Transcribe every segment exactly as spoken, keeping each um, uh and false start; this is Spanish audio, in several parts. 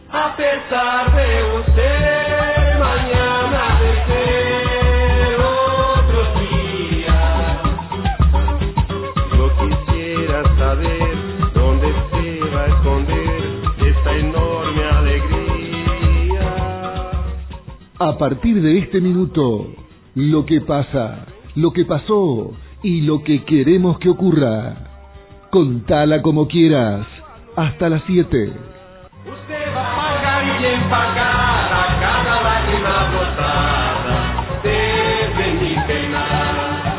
A pesar de usted, mañana de ser otro día. Yo quisiera saber dónde se va a esconder esta enorme alegría. A partir de este minuto, lo que pasa, lo que pasó y lo que queremos que ocurra. Contala como quieras, hasta las siete. Usted va a pagar y empacar a cada lágrima brotada desde mi penar.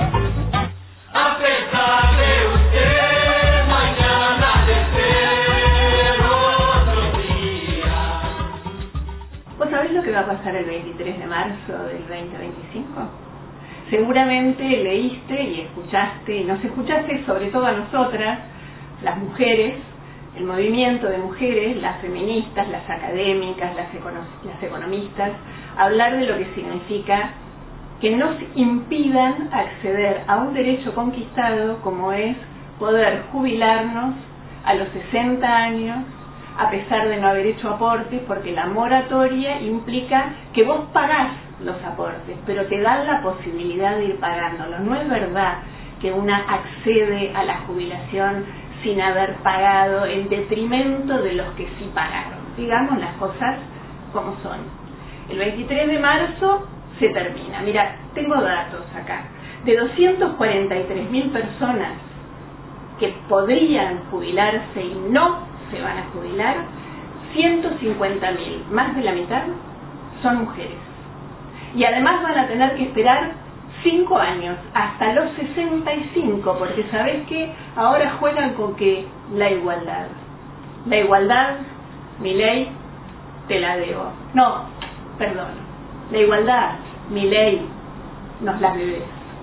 A pesar de usted, mañana de ser otro día. ¿Vos sabés lo que va a pasar el veintitrés de marzo del veinte veinticinco? Seguramente leíste y escuchaste, y nos escuchaste sobre todo a nosotras, las mujeres, el movimiento de mujeres, las feministas, las académicas, las, econo- las economistas, hablar de lo que significa que nos impidan acceder a un derecho conquistado como es poder jubilarnos a los sesenta años, a pesar de no haber hecho aportes, porque la moratoria implica que vos pagás los aportes, pero te dan la posibilidad de ir pagándolos. No es verdad que una accede a la jubilación sin haber pagado en detrimento de los que sí pagaron. Digamos las cosas como son. El veintitrés de marzo se termina. Mira, tengo datos acá. De doscientas cuarenta y tres mil personas que podrían jubilarse y no se van a jubilar, ciento cincuenta mil, más de la mitad, son mujeres. Y además van a tener que esperar cinco años, hasta los sesenta y cinco, porque sabés que ahora juegan con que la igualdad. La igualdad, mi ley, te la debo. No, perdón. La igualdad, mi ley, nos la debes.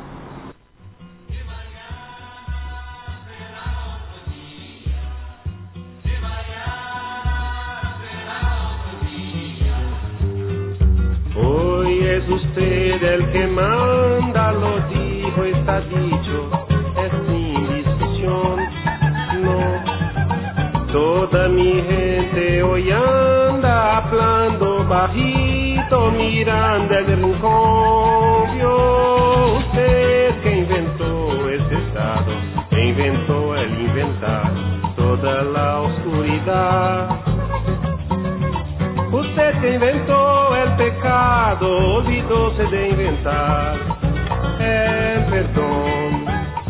Hoy es usted el que manda, lo dijo, está dicho, es sin discusión, no. Toda mi gente hoy anda hablando bajito, mirando el rincón. Vio usted que inventó este estado, que inventó el inventar toda la oscuridad. Usted que inventó el pecado, olvidóse de inventar el perdón.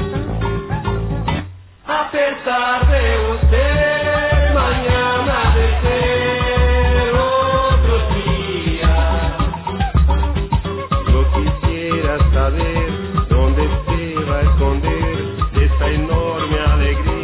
A pesar de usted, mañana de ser otro día. Yo quisiera saber dónde se va a esconder esta enorme alegría.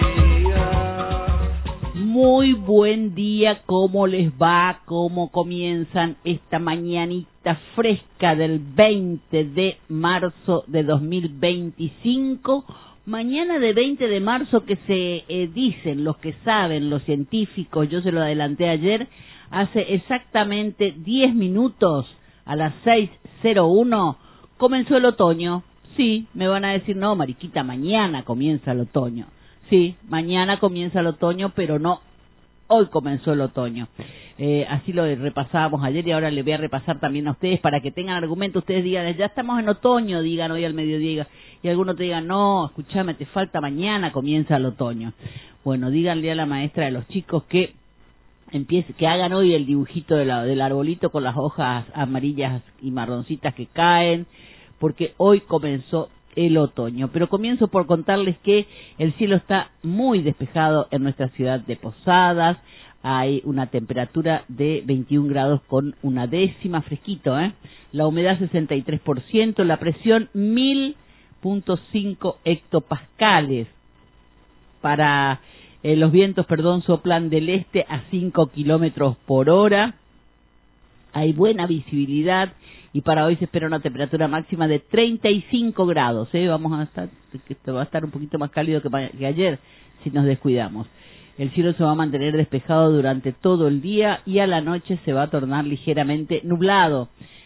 Muy buen día, ¿cómo les va? ¿Cómo comienzan esta mañanita fresca del veinte de marzo de dos mil veinticinco? Mañana de veinte de marzo que se eh, dicen los que saben, los científicos, yo se lo adelanté ayer, hace exactamente diez minutos, a las seis cero uno, comenzó el otoño. Sí, me van a decir, no, mariquita, mañana comienza el otoño. Sí, mañana comienza el otoño, pero no, hoy comenzó el otoño. Eh, así lo repasábamos ayer y ahora les voy a repasar también a ustedes para que tengan argumento. Ustedes digan, ya estamos en otoño, digan hoy al mediodía, y algunos te digan, no, escúchame, te falta mañana, comienza el otoño. Bueno, díganle a la maestra de los chicos que empiece, que hagan hoy el dibujito de la, del arbolito con las hojas amarillas y marroncitas que caen, porque hoy comenzó el otoño. Pero comienzo por contarles que el cielo está muy despejado en nuestra ciudad de Posadas. Hay una temperatura de veintiún grados con una décima, fresquito, ¿eh? La humedad sesenta y tres por ciento, la presión mil punto cinco hectopascales. Para eh, los vientos, perdón, soplan del este a cinco kilómetros por hora. Hay buena visibilidad y para hoy se espera una temperatura máxima de treinta y cinco grados, ¿eh? Vamos a estar, que va a estar un poquito más cálido que, que ayer si nos descuidamos. El cielo se va a mantener despejado durante todo el día y a la noche se va a tornar ligeramente nublado.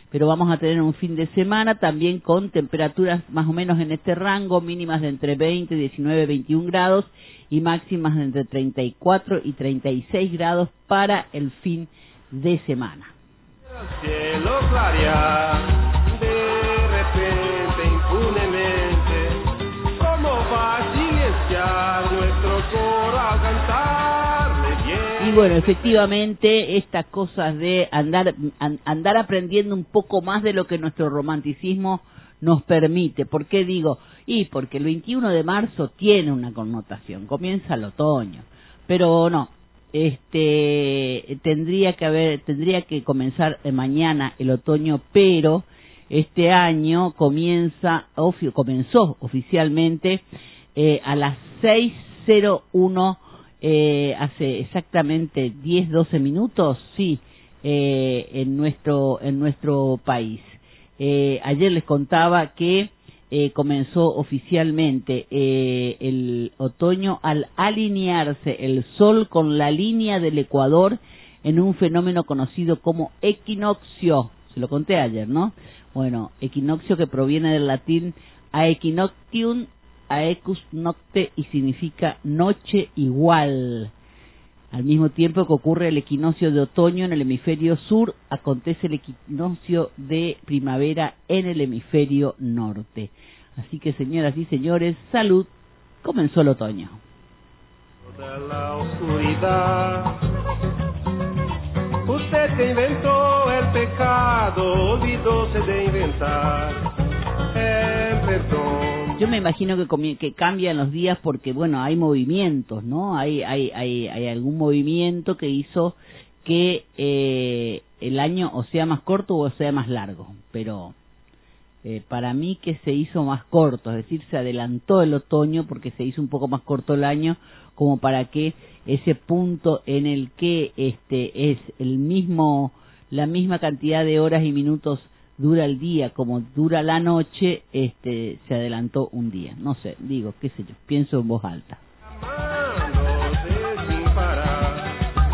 pero vamos a tener un fin de semana también con temperaturas más o menos en este rango, mínimas de entre veinte, diecinueve, veintiún grados y máximas de entre treinta y cuatro y treinta y seis grados para el fin de semana. El cielo clarea, de repente, impunemente, ¿cómo va a silenciar nuestro coro a cantarle bien? Y bueno, efectivamente, estas cosas de andar, andar aprendiendo un poco más de lo que nuestro romanticismo nos permite. ¿Por qué digo? Y porque el veintiuno de marzo tiene una connotación, comienza el otoño, pero no, este tendría que haber, tendría que comenzar mañana el otoño, pero este año comienza, ofi, comenzó oficialmente eh, a las seis cero uno, eh, hace exactamente diez, doce minutos, sí, eh, en nuestro en nuestro país. Eh, ayer les contaba que eh, comenzó oficialmente eh, el otoño al alinearse el Sol con la línea del Ecuador en un fenómeno conocido como equinoccio. Se lo conté ayer, ¿no? Bueno, equinoccio, que proviene del latín aequinoctium, aequus nocte, y significa noche igual. Al mismo tiempo que ocurre el equinoccio de otoño en el hemisferio sur, acontece el equinoccio de primavera en el hemisferio norte. Así que, señoras y señores, salud, comenzó el otoño. De la oscuridad, usted que inventó el pecado, olvidóse de inventar el perdón. Yo me imagino que, comie- que cambian los días porque, bueno, hay movimientos, ¿no? Hay hay hay, hay algún movimiento que hizo que eh, el año o sea más corto o sea más largo. Pero eh, para mí que se hizo más corto, es decir, se adelantó el otoño porque se hizo un poco más corto el año, como para que ese punto en el que este es el mismo, la misma cantidad de horas y minutos dura el día como dura la noche, este se adelantó un día. No sé, digo, qué sé yo, pienso en voz alta. Amándose sin parar.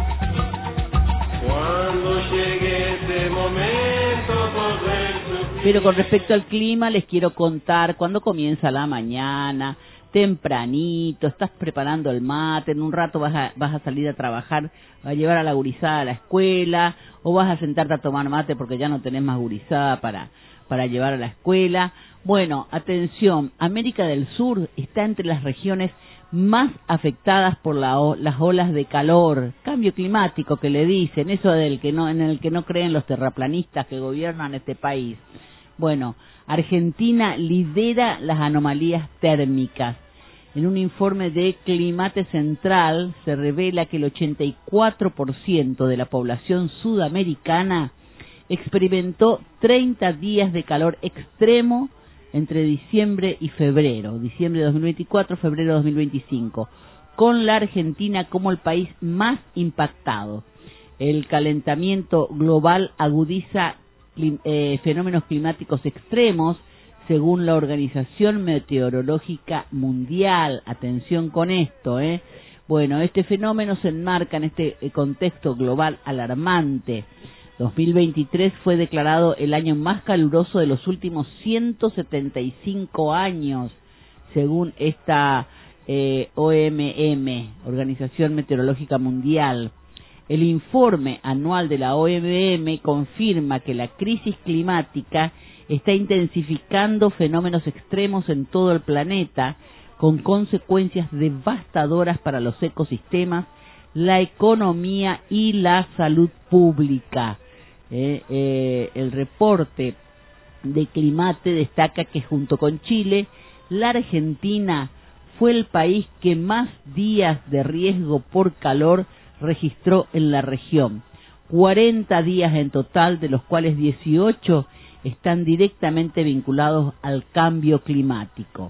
Cuando llegue ese momento, poder sufrir. Pero con respecto al clima, les quiero contar cuando comienza la mañana, tempranito, estás preparando el mate, en un rato vas a, vas a salir a trabajar, a llevar a la gurizada a la escuela, o vas a sentarte a tomar mate porque ya no tenés más gurizada para, para llevar a la escuela. Bueno, atención, América del Sur está entre las regiones más afectadas por la, las olas de calor, cambio climático que le dicen, eso del que no, en el que no creen los terraplanistas que gobiernan este país. Bueno, Argentina lidera las anomalías térmicas. En un informe de Climate Central se revela que el ochenta y cuatro por ciento de la población sudamericana experimentó treinta días de calor extremo entre diciembre y febrero, diciembre de dos mil veinticuatro, febrero de dos mil veinticinco, con la Argentina como el país más impactado. El calentamiento global agudiza eh, fenómenos climáticos extremos, según la Organización Meteorológica Mundial. Atención con esto, ¿eh? Bueno, este fenómeno se enmarca en este contexto global alarmante. dos mil veintitrés fue declarado el año más caluroso de los últimos ciento setenta y cinco años, según esta eh, O M M, Organización Meteorológica Mundial. El informe anual de la O M M confirma que la crisis climática está intensificando fenómenos extremos en todo el planeta, con consecuencias devastadoras para los ecosistemas, la economía y la salud pública. Eh, eh, el reporte de Climate destaca que junto con Chile, la Argentina fue el país que más días de riesgo por calor registró en la región. cuarenta días en total, de los cuales dieciocho están directamente vinculados al cambio climático.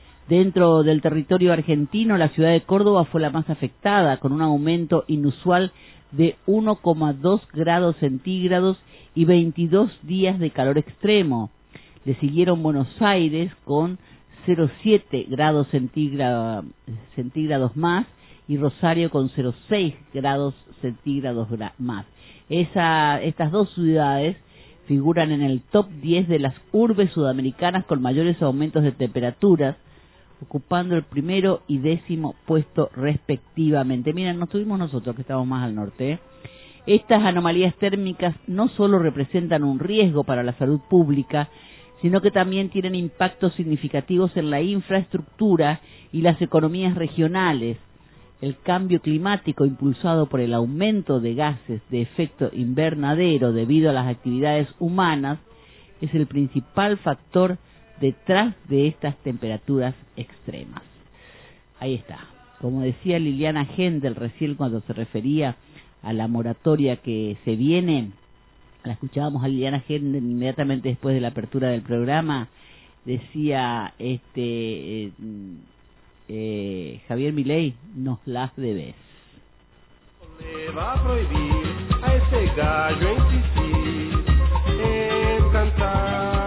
Dentro del territorio argentino, la ciudad de Córdoba fue la más afectada, con un aumento inusual de uno coma dos grados centígrados y veintidós días de calor extremo. Le siguieron Buenos Aires con cero coma siete grados centígrados, centígrados más, y Rosario con cero coma seis grados centígrados más. Esa, estas dos ciudades figuran en el top diez de las urbes sudamericanas con mayores aumentos de temperaturas, ocupando el primero y décimo puesto respectivamente. Miren, no estuvimos nosotros, que estamos más al norte, ¿eh? Estas anomalías térmicas no solo representan un riesgo para la salud pública, sino que también tienen impactos significativos en la infraestructura y las economías regionales. El cambio climático, impulsado por el aumento de gases de efecto invernadero debido a las actividades humanas, es el principal factor detrás de estas temperaturas extremas. Ahí está. Como decía Liliana Hendel recién cuando se refería a la moratoria que se viene, la escuchábamos a Liliana Hendel inmediatamente después de la apertura del programa, decía este eh, eh, Javier Milei, nos las debes. Le va a prohibir a ese gallo insistir en cantar.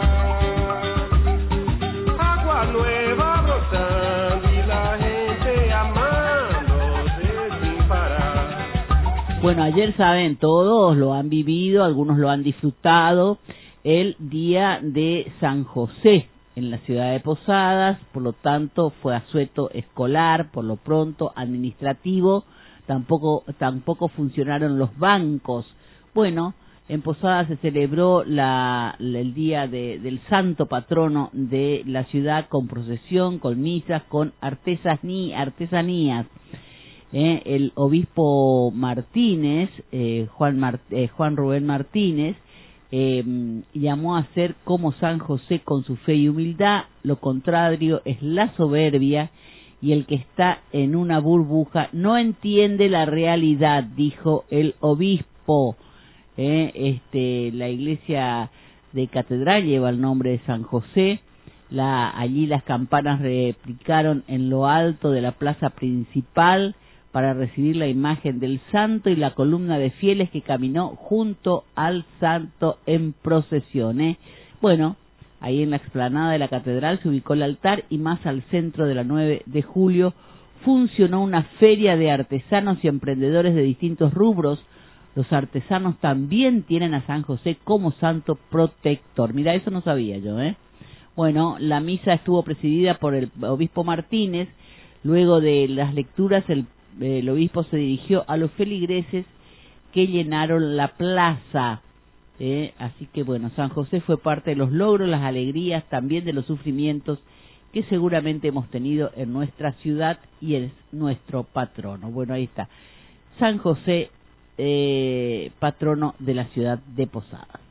Agua nueva brotando y la gente amándose sin parar. Bueno, ayer saben, todos lo han vivido, algunos lo han disfrutado, el día de San José en la ciudad de Posadas, por lo tanto fue asueto escolar, por lo pronto administrativo, tampoco tampoco funcionaron los bancos. Bueno, en Posadas se celebró la, la, el día de, del santo patrono de la ciudad con procesión, con misas, con artesaní, artesanías. Eh, el obispo Martínez, eh, Juan, Mar, eh, Juan Rubén Martínez, eh, llamó a ser como San José con su fe y humildad, lo contrario es la soberbia, y el que está en una burbuja no entiende la realidad, dijo el obispo. Eh, este, la iglesia de Catedral lleva el nombre de San José. La, allí las campanas replicaron en lo alto de la plaza principal para recibir la imagen del santo y la columna de fieles que caminó junto al santo en procesión. ¿eh? Bueno, ahí en la explanada de la catedral se ubicó el altar y más al centro de la nueve de julio funcionó una feria de artesanos y emprendedores de distintos rubros. Los artesanos también tienen a San José como santo protector. Mira, eso no sabía yo, ¿eh? Bueno, la misa estuvo presidida por el obispo Martínez. Luego de las lecturas, el, el obispo se dirigió a los feligreses que llenaron la plaza. ¿eh? Así que, bueno, San José fue parte de los logros, las alegrías, también de los sufrimientos que seguramente hemos tenido en nuestra ciudad y es nuestro patrono. Bueno, ahí está. San José, Eh, patrono de la ciudad de Posadas.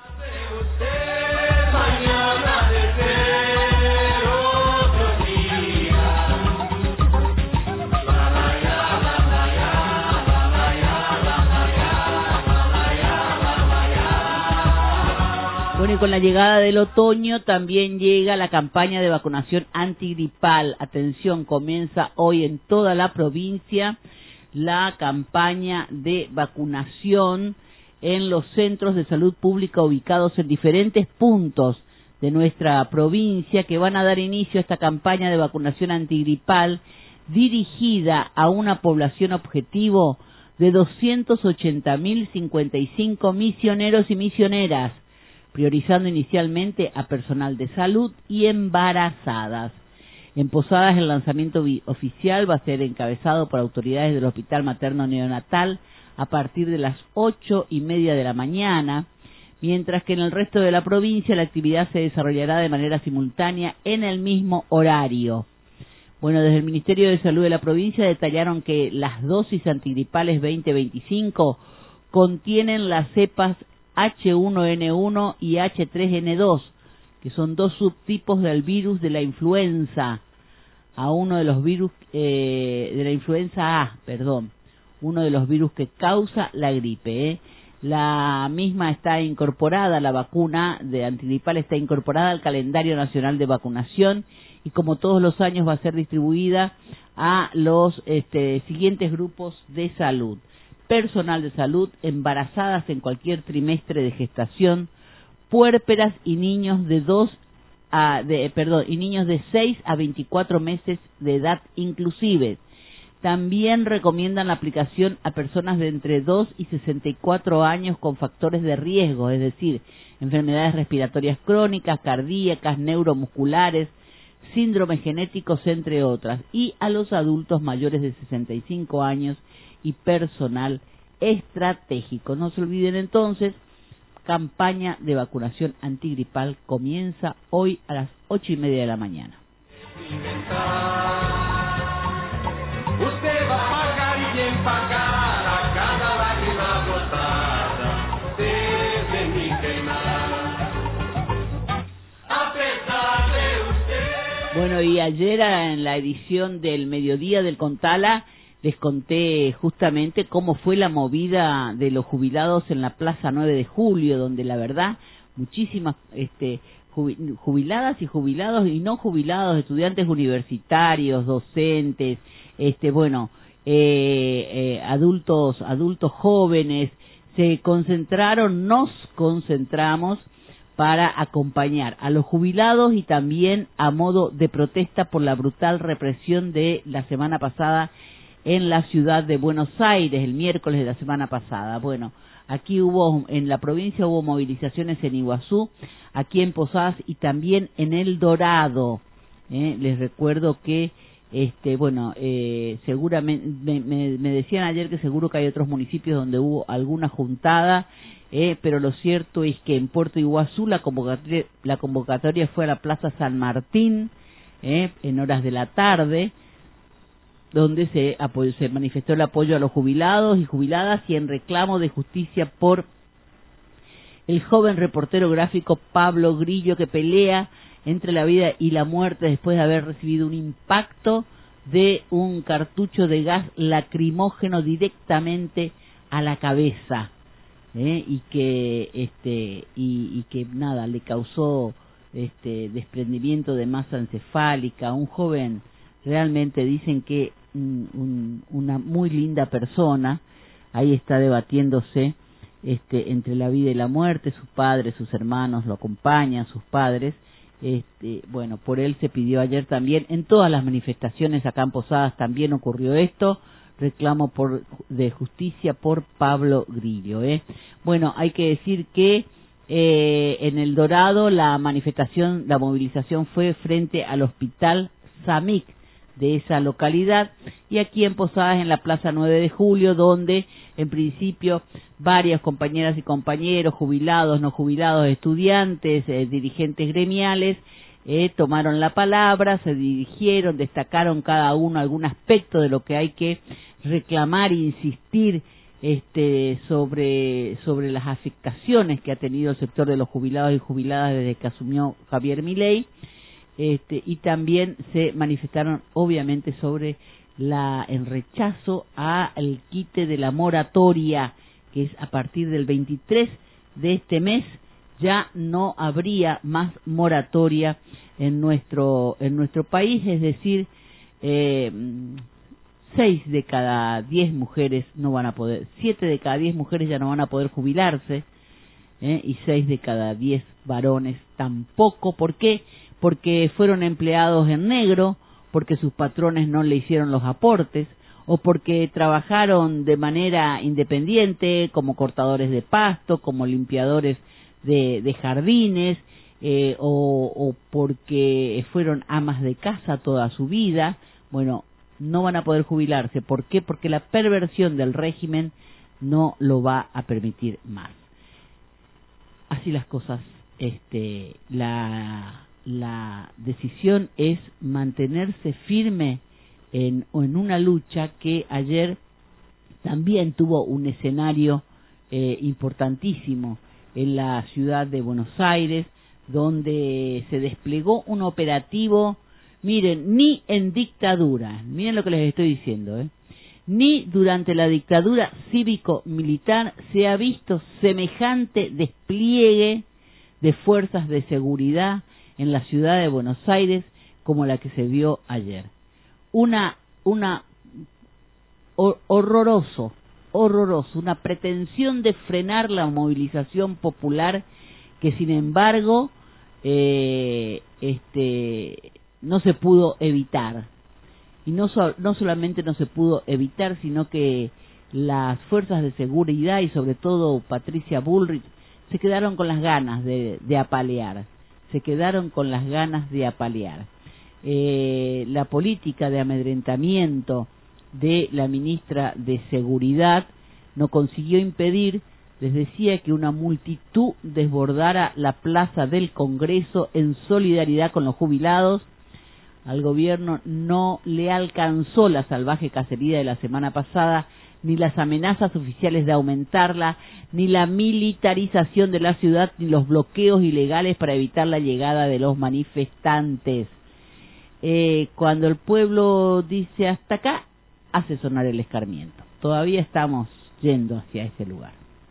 Bueno, y con la llegada del otoño también llega la campaña de vacunación antigripal. Atención, comienza hoy en toda la provincia la campaña de vacunación en los centros de salud pública ubicados en diferentes puntos de nuestra provincia, que van a dar inicio a esta campaña de vacunación antigripal dirigida a una población objetivo de doscientos ochenta mil cincuenta y cinco misioneros y misioneras, priorizando inicialmente a personal de salud y embarazadas. En Posadas el lanzamiento oficial va a ser encabezado por autoridades del Hospital Materno Neonatal a partir de las ocho y media de la mañana, mientras que en el resto de la provincia la actividad se desarrollará de manera simultánea en el mismo horario. Bueno, desde el Ministerio de Salud de la provincia detallaron que las dosis antigripales veinte veinticinco contienen las cepas H uno N uno y H tres N dos, que son dos subtipos del virus de la influenza, a uno de los virus eh, de la influenza A, perdón, uno de los virus que causa la gripe. ¿eh? La misma está incorporada, la vacuna de antigripal está incorporada al calendario nacional de vacunación y como todos los años va a ser distribuida a los este, siguientes grupos de salud: personal de salud, embarazadas en cualquier trimestre de gestación, puérperas y niños de dos a de perdón y niños de seis a veinticuatro meses de edad inclusive. También recomiendan la aplicación a personas de entre dos y sesenta y cuatro años con factores de riesgo, es decir, enfermedades respiratorias crónicas, cardíacas, neuromusculares, síndromes genéticos, entre otras, y a los adultos mayores de sesenta y cinco años y personal estratégico. No se olviden entonces, campaña de vacunación antigripal comienza hoy a las ocho y media de la mañana. Usted va a pagar y bien pagar a cada lágrima brotada desde mi quemar. A pesar de usted. Bueno, y ayer en la edición del mediodía del Contala les conté justamente cómo fue la movida de los jubilados en la Plaza nueve de julio, donde la verdad muchísimas este jubiladas y jubilados y no jubilados, estudiantes universitarios, docentes, este bueno, eh, eh, adultos, adultos jóvenes, se concentraron, nos concentramos para acompañar a los jubilados y también a modo de protesta por la brutal represión de la semana pasada en la ciudad de Buenos Aires, el miércoles de la semana pasada. Bueno, aquí hubo, en la provincia hubo movilizaciones en Iguazú, aquí en Posadas y también en El Dorado. ¿eh? Les recuerdo que, este, bueno, eh, seguramente, me, me, me decían ayer que seguro que hay otros municipios donde hubo alguna juntada, eh, pero lo cierto es que en Puerto Iguazú la convocatoria, la convocatoria fue a la Plaza San Martín, eh, en horas de la tarde, donde se, apoyó, se manifestó el apoyo a los jubilados y jubiladas y en reclamo de justicia por el joven reportero gráfico Pablo Grillo, que pelea entre la vida y la muerte después de haber recibido un impacto de un cartucho de gas lacrimógeno directamente a la cabeza, ¿eh? y que este y, y que nada le causó este desprendimiento de masa encefálica. Un joven, realmente dicen que un, un, una muy linda persona. Ahí está debatiéndose este entre la vida y la muerte. Sus padres, sus hermanos lo acompañan, sus padres. Este, bueno, por él se pidió ayer también, en todas las manifestaciones acá en Posadas también ocurrió esto, reclamo por de justicia por Pablo Grillo. ¿eh? Bueno, hay que decir que eh, en El Dorado la manifestación, la movilización fue frente al Hospital Samic de esa localidad, y aquí en Posadas en la Plaza nueve de julio, donde en principio varias compañeras y compañeros, jubilados, no jubilados, estudiantes, eh, dirigentes gremiales, eh, tomaron la palabra, se dirigieron, destacaron cada uno algún aspecto de lo que hay que reclamar e insistir este, sobre, sobre las afectaciones que ha tenido el sector de los jubilados y jubiladas desde que asumió Javier Milei. Este, y también se manifestaron obviamente sobre la el rechazo al quite de la moratoria, que es a partir del veintitrés de este mes ya no habría más moratoria en nuestro en nuestro país, es decir, eh, seis de cada diez mujeres no van a poder, siete de cada diez mujeres ya no van a poder jubilarse, eh, y seis de cada diez varones tampoco. ¿Por qué? Porque fueron empleados en negro, porque sus patrones no le hicieron los aportes, o porque trabajaron de manera independiente como cortadores de pasto, como limpiadores de, de jardines, eh, o, o porque fueron amas de casa toda su vida. Bueno, no van a poder jubilarse. ¿Por qué? Porque la perversión del régimen no lo va a permitir más. Así las cosas, este, la... la decisión es mantenerse firme en, en una lucha que ayer también tuvo un escenario eh, importantísimo en la ciudad de Buenos Aires, donde se desplegó un operativo, miren, ni en dictadura, miren lo que les estoy diciendo, ¿eh? ni durante la dictadura cívico-militar se ha visto semejante despliegue de fuerzas de seguridad en la ciudad de Buenos Aires como la que se vio ayer. Una, una hor horroroso, horroroso, una pretensión de frenar la movilización popular que sin embargo eh, este, no se pudo evitar. y no, so, no solamente no se pudo evitar, sino que las fuerzas de seguridad y sobre todo Patricia Bullrich se quedaron con las ganas de, de apalear, se quedaron con las ganas de apalear. Eh, la política de amedrentamiento de la ministra de Seguridad no consiguió impedir, les decía, que una multitud desbordara la plaza del Congreso en solidaridad con los jubilados. Al gobierno no le alcanzó la salvaje cacería de la semana pasada, ni las amenazas oficiales de aumentarla, ni la militarización de la ciudad, ni los bloqueos ilegales para evitar la llegada de los manifestantes. Eh, cuando el pueblo dice hasta acá, hace sonar el escarmiento. Todavía estamos yendo hacia ese lugar.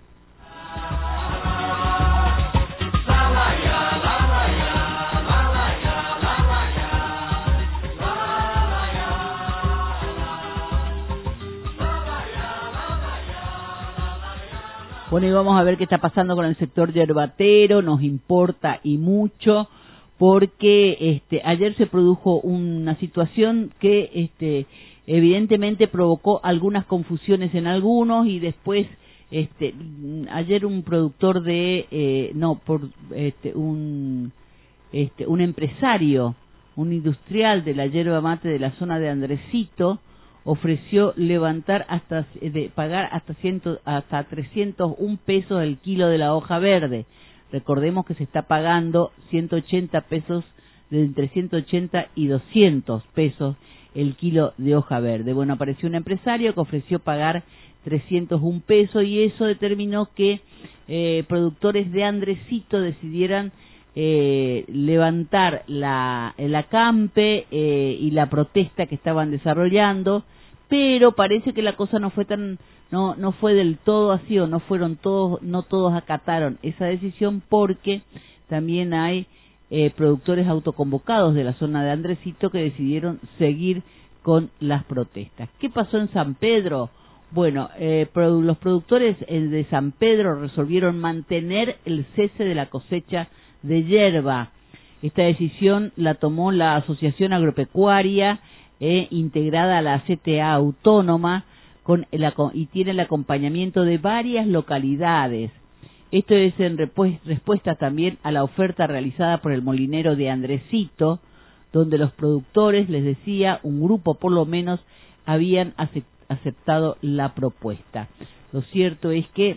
Bueno, y vamos a ver qué está pasando con el sector yerbatero, nos importa y mucho, porque este ayer se produjo una situación que este evidentemente provocó algunas confusiones en algunos, y después este ayer un productor de eh, no por este un este un empresario, un industrial de la yerba mate de la zona de Andresito, ofreció levantar hasta de pagar hasta ciento, hasta trescientos un pesos el kilo de la hoja verde. Recordemos que se está pagando ciento ochenta pesos, de entre ciento ochenta y doscientos pesos el kilo de hoja verde. Bueno, apareció un empresario que ofreció pagar trescientos un pesos, y eso determinó que eh, productores de Andresito decidieran eh, levantar la, el acampe eh, y la protesta que estaban desarrollando, pero parece que la cosa no fue tan no no fue del todo así, o no fueron todos no todos acataron esa decisión, porque también hay eh, productores autoconvocados de la zona de Andresito que decidieron seguir con las protestas. ¿Qué pasó en San Pedro? Bueno, eh, produ- los productores de San Pedro resolvieron mantener el cese de la cosecha de yerba. Esta decisión la tomó la Asociación Agropecuaria, eh, integrada a la C T A autónoma, con el, y tiene el acompañamiento de varias localidades. Esto es en repu- respuesta también a la oferta realizada por el molinero de Andresito, donde los productores, les decía, un grupo por lo menos, habían acep- aceptado la propuesta. Lo cierto es que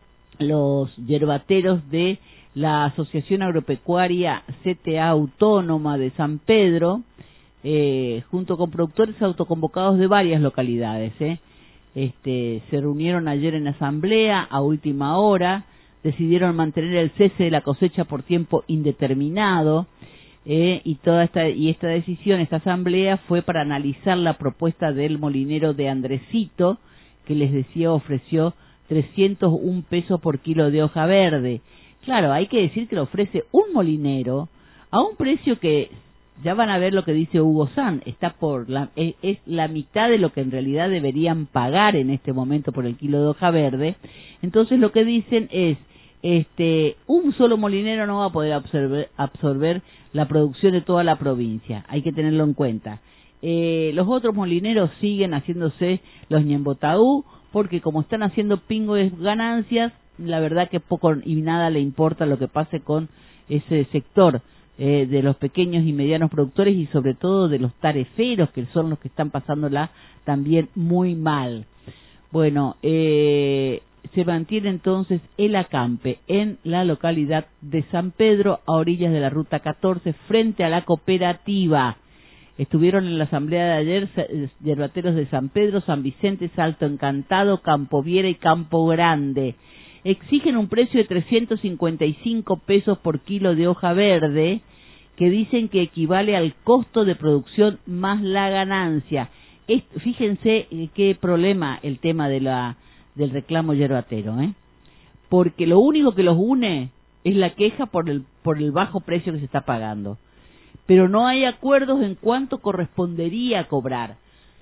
los yerbateros de la Asociación Agropecuaria C T A Autónoma de San Pedro, eh, junto con productores autoconvocados de varias localidades, eh, este, se reunieron ayer en asamblea a última hora, decidieron mantener el cese de la cosecha por tiempo indeterminado, eh, y toda esta y esta decisión, esta asamblea fue para analizar la propuesta del molinero de Andresito, que les decía ofreció trescientos un pesos por kilo de hoja verde. Claro, hay que decir que lo ofrece un molinero a un precio que, ya van a ver lo que dice Hugo San, está por la, es, es la mitad de lo que en realidad deberían pagar en este momento por el kilo de hoja verde. Entonces lo que dicen es, este, un solo molinero no va a poder absorber, absorber la producción de toda la provincia, hay que tenerlo en cuenta. Eh, los otros molineros siguen haciéndose los ñembotaú, porque como están haciendo pingo de ganancias, la verdad que poco y nada le importa lo que pase con ese sector eh, de los pequeños y medianos productores, y sobre todo de los tareferos, que son los que están pasándola también muy mal. Bueno, eh, se mantiene entonces el acampe en la localidad de San Pedro, a orillas de la ruta catorce, frente a la cooperativa. Estuvieron en la asamblea de ayer yerbateros de San Pedro, San Vicente, Salto Encantado, Campo Viera y Campo Grande. Exigen un precio de trescientos cincuenta y cinco pesos por kilo de hoja verde, que dicen que equivale al costo de producción más la ganancia. Es, fíjense qué problema el tema de la del reclamo yerbatero, ¿eh? Porque lo único que los une es la queja por el por el bajo precio que se está pagando, pero no hay acuerdos en cuánto correspondería cobrar.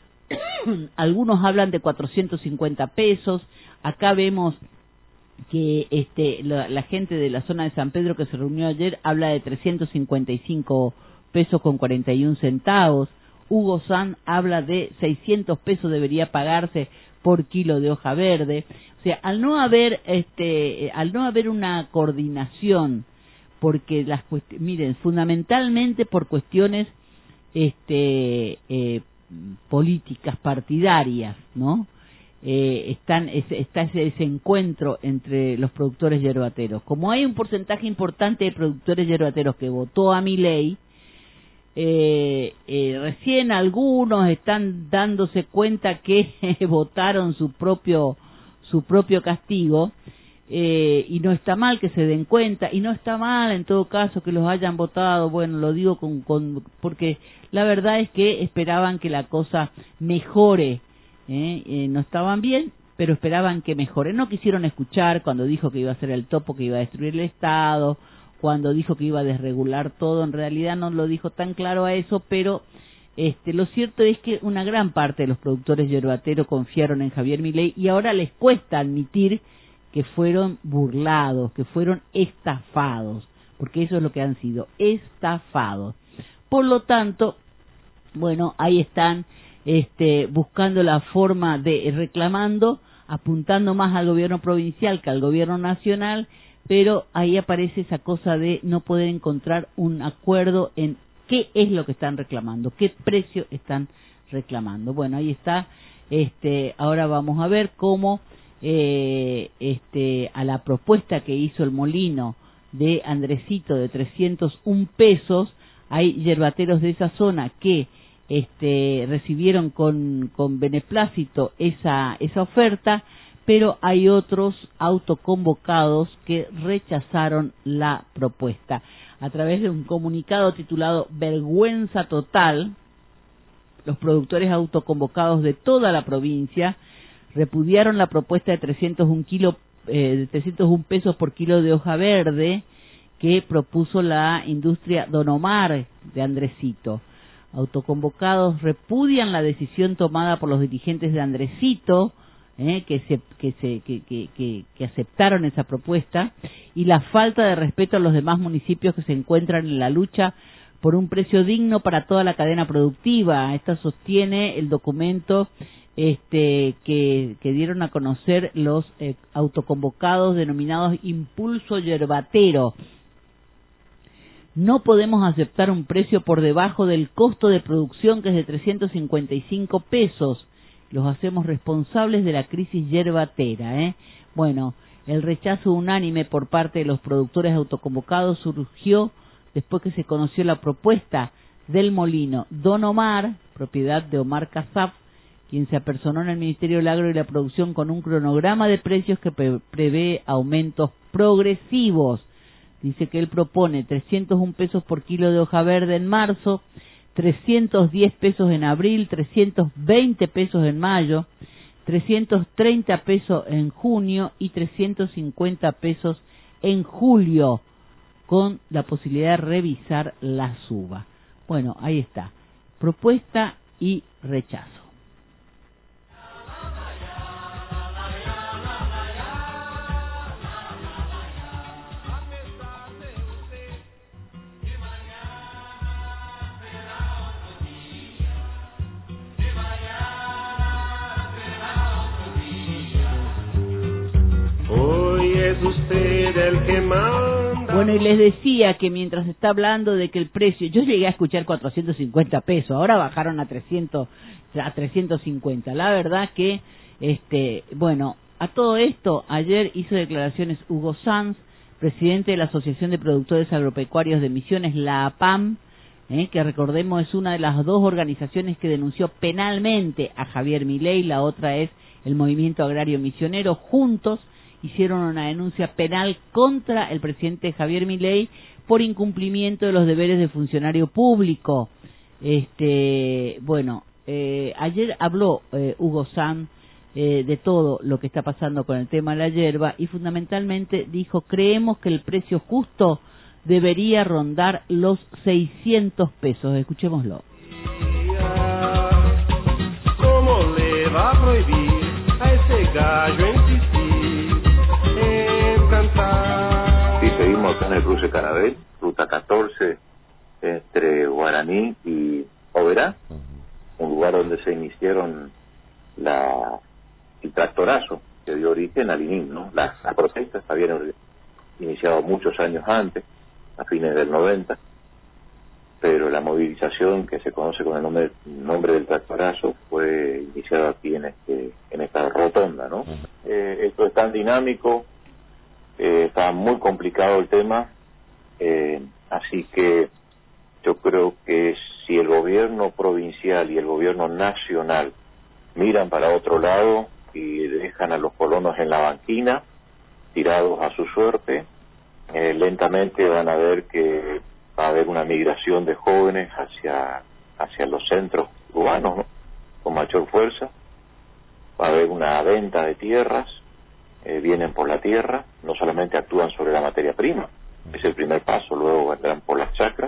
Algunos hablan de cuatrocientos cincuenta pesos. Acá vemos que este la, la gente de la zona de San Pedro que se reunió ayer habla de trescientos cincuenta y cinco pesos con cuarenta y un centavos. Hugo Sanz habla de seiscientos pesos debería pagarse por kilo de hoja verde. O sea, al no haber este al no haber una coordinación, porque las cuest- miren, fundamentalmente por cuestiones este eh, políticas partidarias, ¿no? Eh, están es, está ese desencuentro entre los productores yerbateros. Como hay un porcentaje importante de productores yerbateros que votó a Milei, eh, eh, recién algunos están dándose cuenta que votaron su propio su propio castigo, eh, y no está mal que se den cuenta, y no está mal en todo caso que los hayan votado. Bueno, lo digo con, con porque la verdad es que esperaban que la cosa mejore. ¿Eh? Eh, no estaban bien, pero esperaban que mejore. No quisieron escuchar cuando dijo que iba a ser el topo, que iba a destruir el Estado, cuando dijo que iba a desregular todo. En realidad no lo dijo tan claro a eso, pero este, lo cierto es que una gran parte de los productores yerbateros confiaron en Javier Milei y ahora les cuesta admitir que fueron burlados, que fueron estafados, porque eso es lo que han sido, estafados. Por lo tanto, bueno, ahí están Este, buscando la forma de, reclamando, apuntando más al gobierno provincial que al gobierno nacional, pero ahí aparece esa cosa de no poder encontrar un acuerdo en qué es lo que están reclamando, qué precio están reclamando. Bueno, ahí está. Este, ahora vamos a ver cómo eh, este, a la propuesta que hizo el molino de Andresito de trescientos un pesos, hay yerbateros de esa zona que Este, recibieron con, con beneplácito esa, esa oferta, pero hay otros autoconvocados que rechazaron la propuesta. A través de un comunicado titulado Vergüenza Total, los productores autoconvocados de toda la provincia repudiaron la propuesta de trescientos un kilo, eh, de trescientos un pesos por kilo de hoja verde que propuso la industria Don Omar de Andresito. Autoconvocados repudian la decisión tomada por los dirigentes de Andresito, eh, que, se, que, se, que, que, que, que aceptaron esa propuesta, y la falta de respeto a los demás municipios que se encuentran en la lucha por un precio digno para toda la cadena productiva. Esta sostiene el documento este, que, que dieron a conocer los eh, autoconvocados denominados Impulso Yerbatero. No podemos aceptar un precio por debajo del costo de producción, que es de trescientos cincuenta y cinco pesos. Los hacemos responsables de la crisis yerbatera, ¿eh? Bueno, el rechazo unánime por parte de los productores autoconvocados surgió después que se conoció la propuesta del molino Don Omar, propiedad de Omar Casaf, quien se apersonó en el Ministerio del Agro y la Producción con un cronograma de precios que pre- prevé aumentos progresivos. Dice que él propone trescientos un pesos por kilo de hoja verde en marzo, trescientos diez pesos en abril, trescientos veinte pesos en mayo, trescientos treinta pesos en junio y trescientos cincuenta pesos en julio, con la posibilidad de revisar la suba. Bueno, ahí está. Propuesta y rechazo. Usted el que manda. Bueno, y les decía que mientras está hablando de que el precio, yo llegué a escuchar cuatrocientos cincuenta pesos, ahora bajaron a trescientos, a trescientos cincuenta. La verdad que, este, bueno, a todo esto, ayer hizo declaraciones Hugo Sanz, presidente de la Asociación de Productores Agropecuarios de Misiones, la APAM, eh, que recordemos es una de las dos organizaciones que denunció penalmente a Javier Milei, la otra es el Movimiento Agrario Misionero. Juntos hicieron una denuncia penal contra el presidente Javier Milei por incumplimiento de los deberes de funcionario público. Este, bueno, eh, ayer habló eh, Hugo Sanz eh, de todo lo que está pasando con el tema de la yerba y fundamentalmente dijo: creemos que el precio justo debería rondar los seiscientos pesos. Escuchémoslo. ¿Cómo le va a prohibir a ese gallo insistir? Sí, seguimos en el cruce Carabel, ruta catorce, entre Guaraní y Oberá. Uh-huh. lugar donde se iniciaron la, el tractorazo que dio origen al I N I M, ¿no? Las, las protestas habían iniciado muchos años antes, a fines del noventa, pero la movilización que se conoce con el nombre, nombre del tractorazo fue iniciada aquí en este en esta rotonda, ¿no? Uh-huh. Eh, esto es tan dinámico, eh, está muy complicado el tema, eh, así que yo creo que si el gobierno provincial y el gobierno nacional miran para otro lado y dejan a los colonos en la banquina, tirados a su suerte, eh, lentamente van a ver que va a haber una migración de jóvenes hacia hacia los centros urbanos, ¿no? Con mayor fuerza. Va a haber una venta de tierras, eh, vienen por la tierra, no solamente actúan sobre la materia prima, es el primer paso, luego vendrán por las chacras,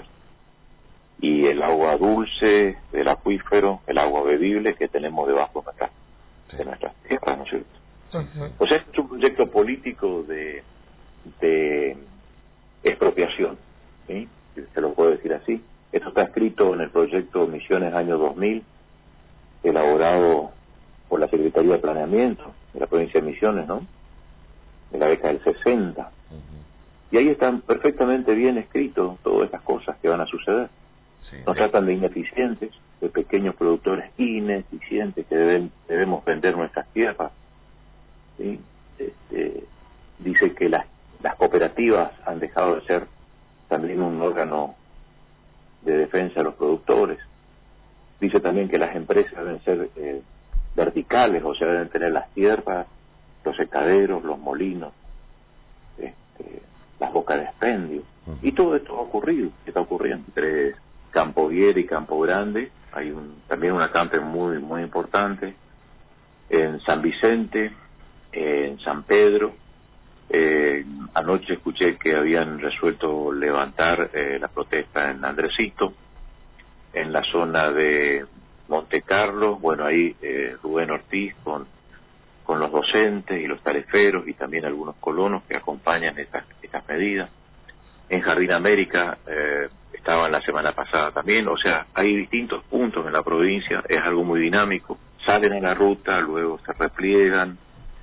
y el agua dulce del acuífero, el agua bebible que tenemos debajo de nuestras, de nuestras tierras, ¿no es cierto? Uh-huh. O sea, es un proyecto político de, de expropiación, ¿sí? Se lo puedo decir así. Esto está escrito en el proyecto Misiones año dos mil, elaborado por la Secretaría de Planeamiento de la provincia de Misiones, ¿no? De la década del sesenta. Uh-huh. Y ahí están perfectamente bien escritos todas estas cosas que van a suceder. Sí, Nos sí. tratan de ineficientes, de pequeños productores ineficientes que deben, debemos vender nuestras tierras, ¿sí? Este, dice que las, las cooperativas han dejado de ser también un órgano de defensa de los productores. Dice también que las empresas deben ser eh, verticales, o sea, deben tener las tierras, los secaderos, los molinos, este, las bocas de expendio. Uh-huh. Y todo esto ha ocurrido, está ocurriendo entre Campo Viera y Campo Grande. Hay un, también una camper muy muy importante en San Vicente, en San Pedro. Eh, anoche escuché que habían resuelto levantar eh, la protesta en Andresito, en la zona de Monte Carlo. Bueno, ahí eh, Rubén Ortiz con con los docentes y los tariferos y también algunos colonos que acompañan estas estas medidas. En Jardín América eh, estaban la semana pasada también. O sea, hay distintos puntos en la provincia, es algo muy dinámico. Salen en la ruta, luego se repliegan.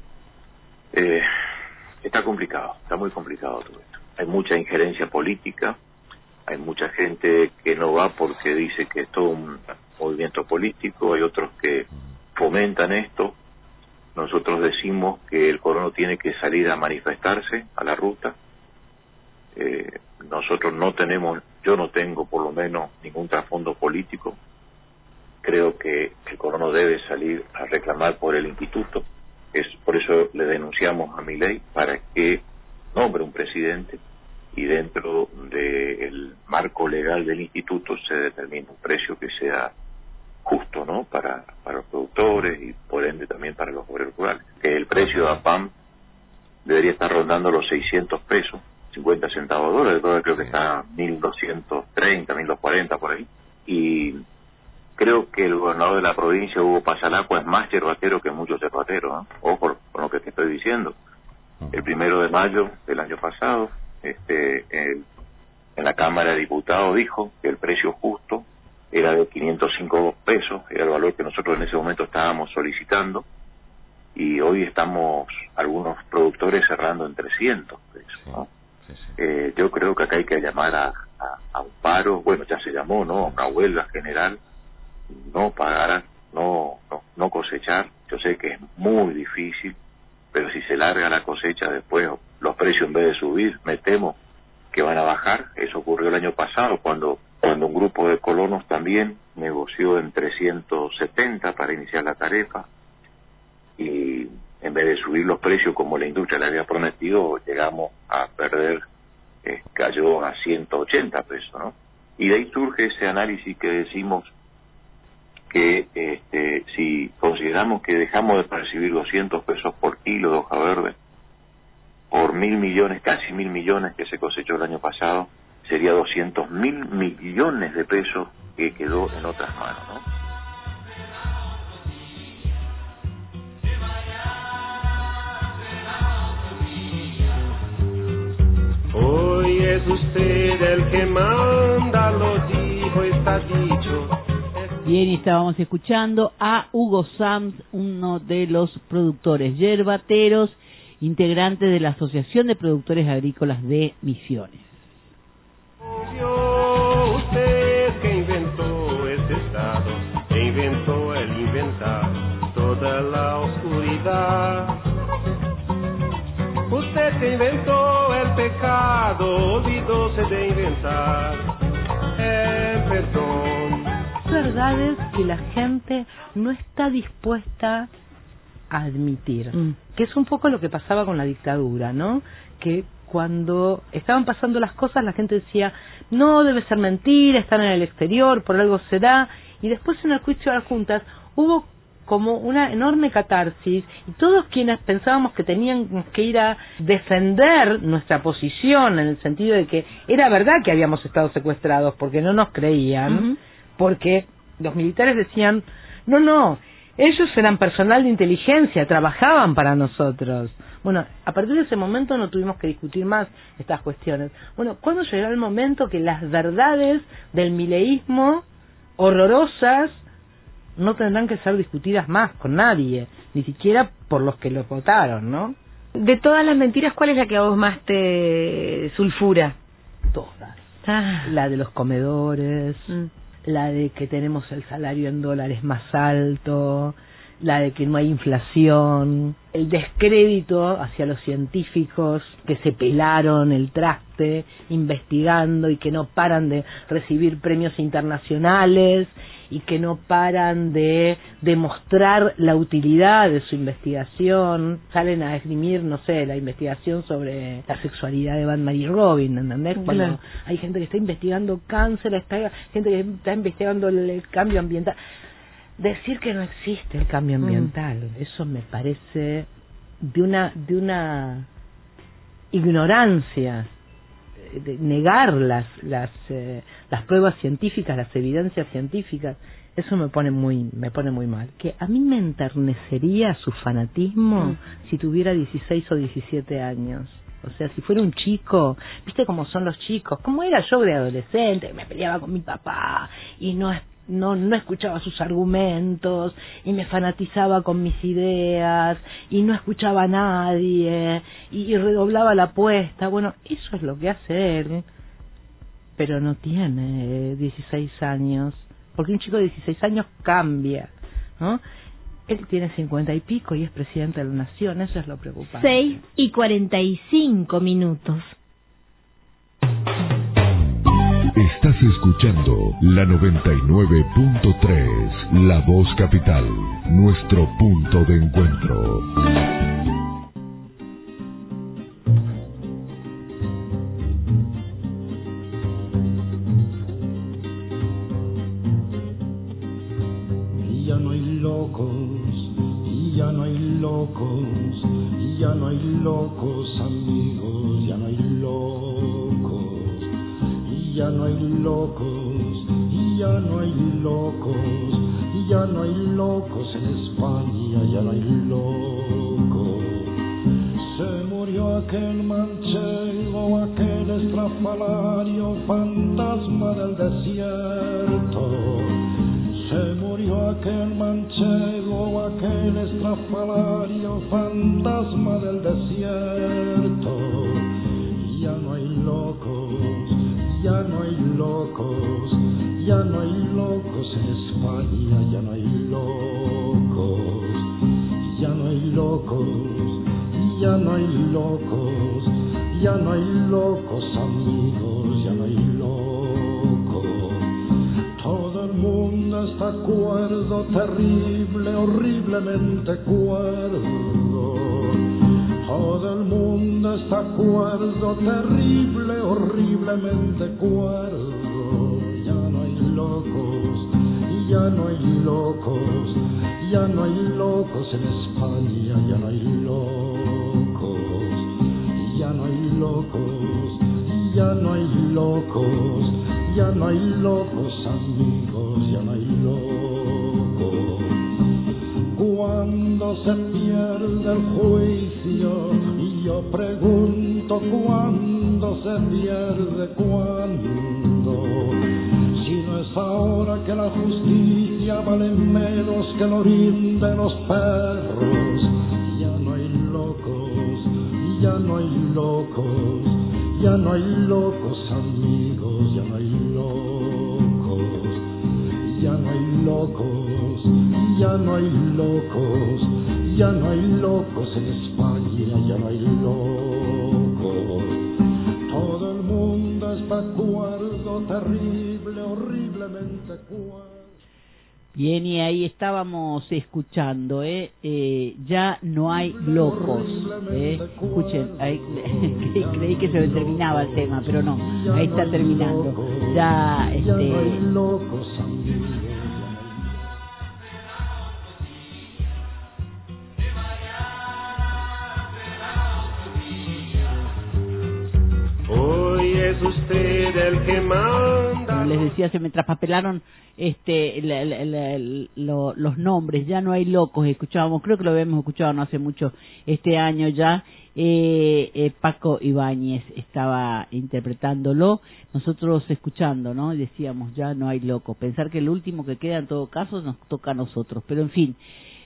Eh, está complicado, está muy complicado todo esto. Hay mucha injerencia política, hay mucha gente que no va porque dice que es todo un movimiento político, hay otros que fomentan esto. Nosotros decimos que el colono tiene que salir a manifestarse a la ruta. Eh, nosotros no tenemos, yo no tengo por lo menos ningún trasfondo político. Creo que el colono debe salir a reclamar por el instituto. Es por eso le denunciamos a Milei para que nombre un presidente y dentro del marco legal del instituto se determine un precio que sea justo, ¿no? Para para los productores y por ende también para los obreros rurales. Que el precio de APAM debería estar rondando los seiscientos pesos, cincuenta centavos de dólar, el dólar creo que está mil doscientos treinta, mil doscientos cuarenta por ahí. Y creo que el gobernador de la provincia, Hugo Pasalacqua, es más yerbatero que muchos yerbateros, ¿eh? Ojo con lo que te estoy diciendo. El primero de mayo del año pasado, este, el, en la Cámara de Diputados dijo que el precio justo era de quinientos cinco pesos, era el valor que nosotros en ese momento estábamos solicitando, y hoy estamos algunos productores cerrando en trescientos pesos, ¿no? Sí, sí, sí. Eh, yo creo que acá hay que llamar a, a, a un paro, bueno, ya se llamó, ¿no? A una huelga general, no pagar, no, no, no cosechar. Yo sé que es muy difícil, pero si se larga la cosecha después, los precios en vez de subir, me temo que van a bajar. Eso ocurrió el año pasado cuando cuando un grupo de colonos también negoció en trescientos setenta para iniciar la tarifa, y en vez de subir los precios como la industria le había prometido, llegamos a perder, eh, cayó a ciento ochenta pesos, ¿no? Y de ahí surge ese análisis que decimos que este, si consideramos que dejamos de percibir doscientos pesos por kilo de hoja verde por mil millones, casi mil millones que se cosechó el año pasado, sería doscientos mil millones de pesos que quedó en otras manos, ¿no? Hoy es usted el que manda, lo dijo, está dicho. Bien, y estábamos escuchando a Hugo Sams, uno de los productores yerbateros, integrante de la Asociación de Productores Agrícolas de Misiones. Usted que inventó este estado, que inventó el inventar toda la oscuridad. Usted que inventó el pecado, olvidóse de inventar el perdón. Verdades que la gente no está dispuesta a admitir, mm. que es un poco lo que pasaba con la dictadura, ¿no? Que cuando estaban pasando las cosas la gente decía, no, debe ser mentira, están en el exterior, por algo será, y después en el juicio de las juntas hubo como una enorme catarsis, y todos quienes pensábamos que teníamos que ir a defender nuestra posición, en el sentido de que era verdad que habíamos estado secuestrados, porque no nos creían, uh-huh. porque los militares decían, no, no, ellos eran personal de inteligencia, trabajaban para nosotros. Bueno, a partir de ese momento no tuvimos que discutir más estas cuestiones. Bueno, ¿cuándo llegará el momento que las verdades del mileísmo, horrorosas, no tendrán que ser discutidas más con nadie, ni siquiera por los que los votaron, ¿no? De todas las mentiras, ¿cuál es la que a vos más te sulfura? Todas. Ah. La de los comedores, mm. la de que tenemos el salario en dólares más alto, la de que no hay inflación, el descrédito hacia los científicos que se pelaron el traste investigando y que no paran de recibir premios internacionales y que no paran de demostrar la utilidad de su investigación. Salen a esgrimir, no sé, la investigación sobre la sexualidad de Batman y Robin, ¿entendés? Cuando claro. hay gente que está investigando cáncer, está gente que está investigando el, el cambio ambiental. Decir que no existe el cambio ambiental, mm. eso me parece de una de una ignorancia, de negar las las eh, las pruebas científicas, las evidencias científicas. Eso me pone muy me pone muy mal. Que a mí me enternecería su fanatismo mm. si tuviera dieciséis o diecisiete años. O sea, si fuera un chico, viste cómo son los chicos, como era yo de adolescente, me peleaba con mi papá y no no no escuchaba sus argumentos y me fanatizaba con mis ideas y no escuchaba a nadie y, y redoblaba la apuesta. Bueno, eso es lo que hace él, pero no tiene dieciséis años, porque un chico de dieciséis años cambia, ¿no? Él tiene cincuenta y pico y es presidente de la nación, eso es lo preocupante. Seis y cuarenta y cinco minutos. Estás escuchando la noventa y nueve punto tres, La Voz Capital, nuestro punto de encuentro. Y ya no hay locos, y ya no hay locos, y ya no hay locos amigos, ya no hay locos. Ya no hay locos, y ya no hay locos, y ya no hay locos en España, ya no hay locos. Se murió aquel manchego, aquel estrafalario, fantasma del desierto. Se murió aquel manchego, aquel estrafalario, fantasma del desierto. Ya no hay locos, ya no hay locos, ya no hay locos en España, ya no hay locos, ya no hay locos, ya no hay locos, ya no hay locos amigos, ya no hay locos. Todo el mundo está cuerdo, terrible, horriblemente cuerdo. Todo el mundo está cuerdo, terrible, horriblemente cuerdo. Ya no hay locos, ya no hay locos, ya no hay locos en España, ya no hay locos, ya no hay locos, ya no hay locos, ya no hay locos amigos, ya no hay locos. Cuando se pierde el juicio, y yo pregunto cuándo se pierde, cuándo. Si no es ahora que la justicia vale menos que el orín de los perros. Ya no hay locos, ya no hay locos, ya no hay locos amigos, ya no hay locos, ya no hay locos, ya no hay locos, ya no hay locos en España, ya no hay locos. Todo el mundo está cuerdo, terrible, horriblemente cuerdo. Bien, y ahí estábamos escuchando, ¿eh? Eh, ya no hay locos, ¿eh? Escuchen, ahí, creí, creí que se terminaba el tema, pero no, ahí está terminando. Ya, este... Hoy es usted el que manda. Como les decía, se me traspapelaron este, la, la, la, lo, los nombres. Ya no hay locos. Escuchábamos, creo que lo habíamos escuchado no hace mucho, este año ya. Eh, eh, Paco Ibáñez estaba interpretándolo, nosotros escuchando, ¿no? Y decíamos, ya no hay locos. Pensar que el último que queda en todo caso nos toca a nosotros. Pero en fin.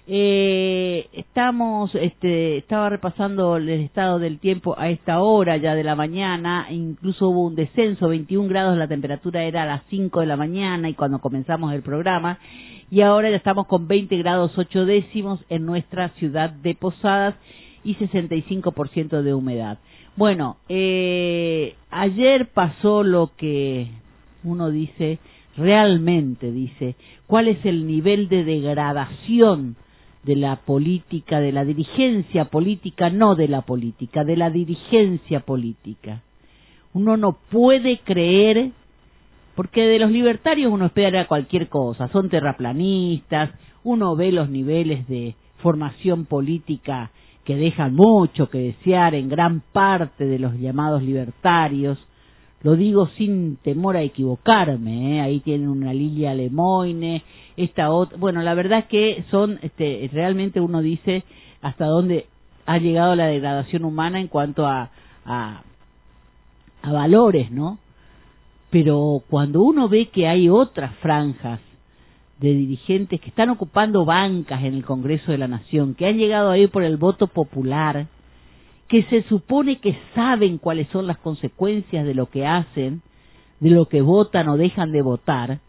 Eh, estamos, este, estaba repasando el estado del tiempo a esta hora ya de la mañana, incluso hubo un descenso, veintiún grados, la temperatura era a las cinco de la mañana y cuando comenzamos el programa, y ahora ya estamos con veinte grados ocho décimos en nuestra ciudad de Posadas y sesenta y cinco por ciento de humedad. Bueno, eh, ayer pasó lo que uno dice, realmente dice, ¿cuál es el nivel de degradación de la política, de la dirigencia política, no de la política, de la dirigencia política? Uno no puede creer, porque de los libertarios uno espera cualquier cosa, son terraplanistas, uno ve los niveles de formación política que dejan mucho que desear en gran parte de los llamados libertarios. Lo digo sin temor a equivocarme, ¿eh? Ahí tienen una Lilia Lemoine, esta otra, bueno, la verdad es que son, este, realmente uno dice hasta dónde ha llegado la degradación humana en cuanto a, a, a valores, ¿no? Pero cuando uno ve que hay otras franjas de dirigentes que están ocupando bancas en el Congreso de la Nación, que han llegado ahí por el voto popular, que se supone que saben cuáles son las consecuencias de lo que hacen, de lo que votan o dejan de votar,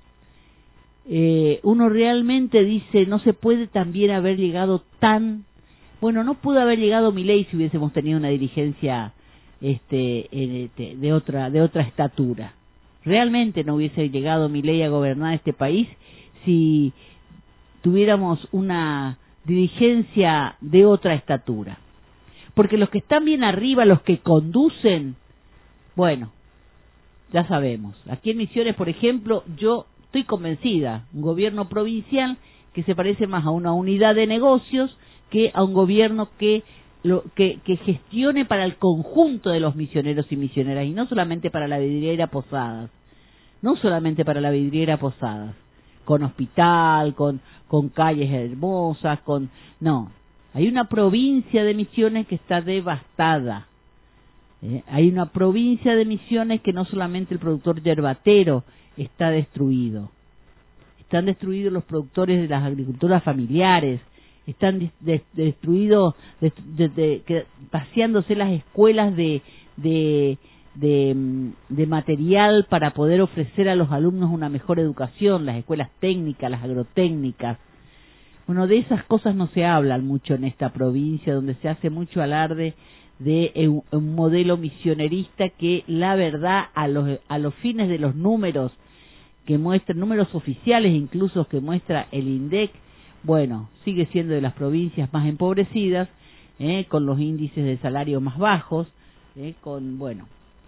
eh, uno realmente dice, no se puede también haber llegado tan... Bueno, no pudo haber llegado Milei si hubiésemos tenido una dirigencia este, este, de otra de otra estatura. Realmente no hubiese llegado Milei a gobernar este país si tuviéramos una dirigencia de otra estatura. Porque los que están bien arriba, los que conducen, bueno, ya sabemos. Aquí en Misiones, por ejemplo, yo estoy convencida, un gobierno provincial que se parece más a una unidad de negocios que a un gobierno que, lo, que, que gestione para el conjunto de los misioneros y misioneras, y no solamente para la vidriera Posadas, no solamente para la vidriera Posadas, con hospital, con, con calles hermosas, con... no. Hay una provincia de Misiones que está devastada. ¿eh? Hay una provincia de Misiones que no solamente el productor yerbatero está destruido. Están destruidos los productores de las agriculturas familiares. Están de, de, destruidos, de, de, de, de, vaciándose las escuelas de, de, de, de material para poder ofrecer a los alumnos una mejor educación, las escuelas técnicas, las agrotécnicas. Bueno, de esas cosas no se hablan mucho en esta provincia, donde se hace mucho alarde de un, un modelo misionerista que, la verdad, a los, a los fines de los números que muestran, números oficiales incluso que muestra el INDEC, bueno, sigue siendo de las provincias más empobrecidas, eh, con los índices de salario más bajos, eh, con, bueno,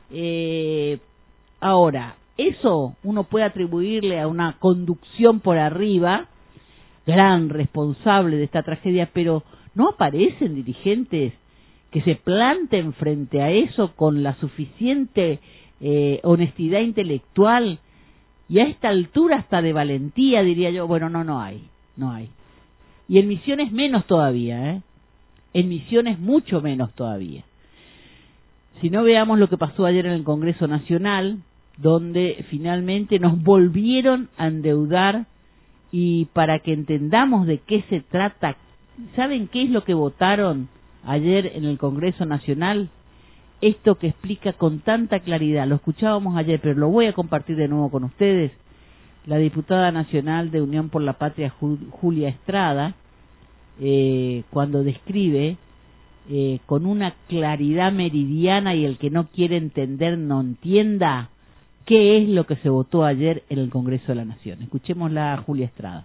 eh, ahora, eso uno puede atribuirle a una conducción por arriba, gran responsable de esta tragedia, pero no aparecen dirigentes que se planten frente a eso con la suficiente eh, honestidad intelectual y a esta altura hasta de valentía, diría yo. Bueno, no, no hay, no hay. Y en Misiones menos todavía, ¿eh? En Misiones mucho menos todavía. Si no, veamos lo que pasó ayer en el Congreso Nacional, donde finalmente nos volvieron a endeudar. Y para que entendamos de qué se trata, ¿saben qué es lo que votaron ayer en el Congreso Nacional? Esto que explica con tanta claridad, lo escuchábamos ayer, pero lo voy a compartir de nuevo con ustedes. La diputada nacional de Unión por la Patria, Julia Estrada, eh, cuando describe eh, con una claridad meridiana, y el que no quiere entender no entienda, qué es lo que se votó ayer en el Congreso de la Nación. Escuchémosla a Julia Estrada.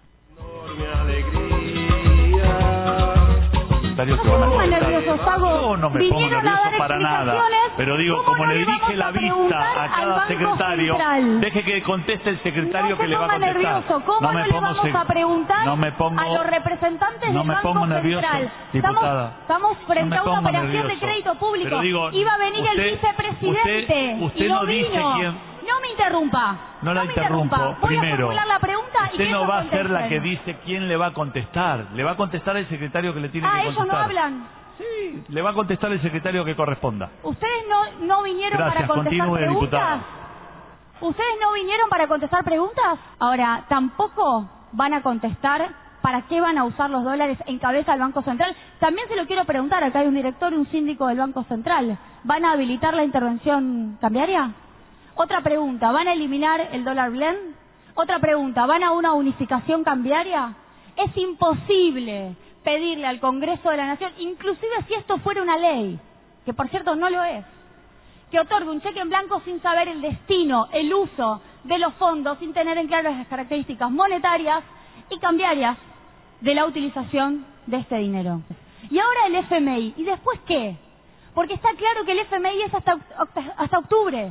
Que van a cortar. No, no me pongo nervioso para nada, pero digo, como le dirige la vista a cada secretario, deje que conteste el secretario que le va a contestar. ¿Cómo no me pongo vamos a preguntar no me pongo, a los representantes no del me Banco pongo nervioso, Central? diputada. Estamos, estamos frente no a una operación nervioso, de crédito público. pero digo, Iba a venir usted, el vicepresidente usted, usted y no, no vino. dice quién. No me interrumpa. No la me interrumpo. interrumpa. Voy Primero, a formular la pregunta y usted que no ellos va a ser la que contesten. dice quién le va a contestar. Le va a contestar el secretario que le tiene Ah, que ellos contestar. no hablan. Sí, le va a contestar el secretario que corresponda. ¿Ustedes no, no vinieron Gracias, para contestar continúe, preguntas? diputada. ¿Ustedes no vinieron para contestar preguntas? Ahora, tampoco van a contestar para qué van a usar los dólares en cabeza del Banco Central. También se lo quiero preguntar, acá hay un director y un síndico del Banco Central. ¿Van a habilitar la intervención cambiaria? Otra pregunta, ¿van a eliminar el dólar blend? Otra pregunta, ¿van a una unificación cambiaria? Es imposible pedirle al Congreso de la Nación, inclusive si esto fuera una ley, que por cierto no lo es, que otorgue un cheque en blanco sin saber el destino, el uso de los fondos, sin tener en claro las características monetarias y cambiarias de la utilización de este dinero. Y ahora el F M I, ¿y después qué? Porque está claro que el F M I es hasta, hasta octubre.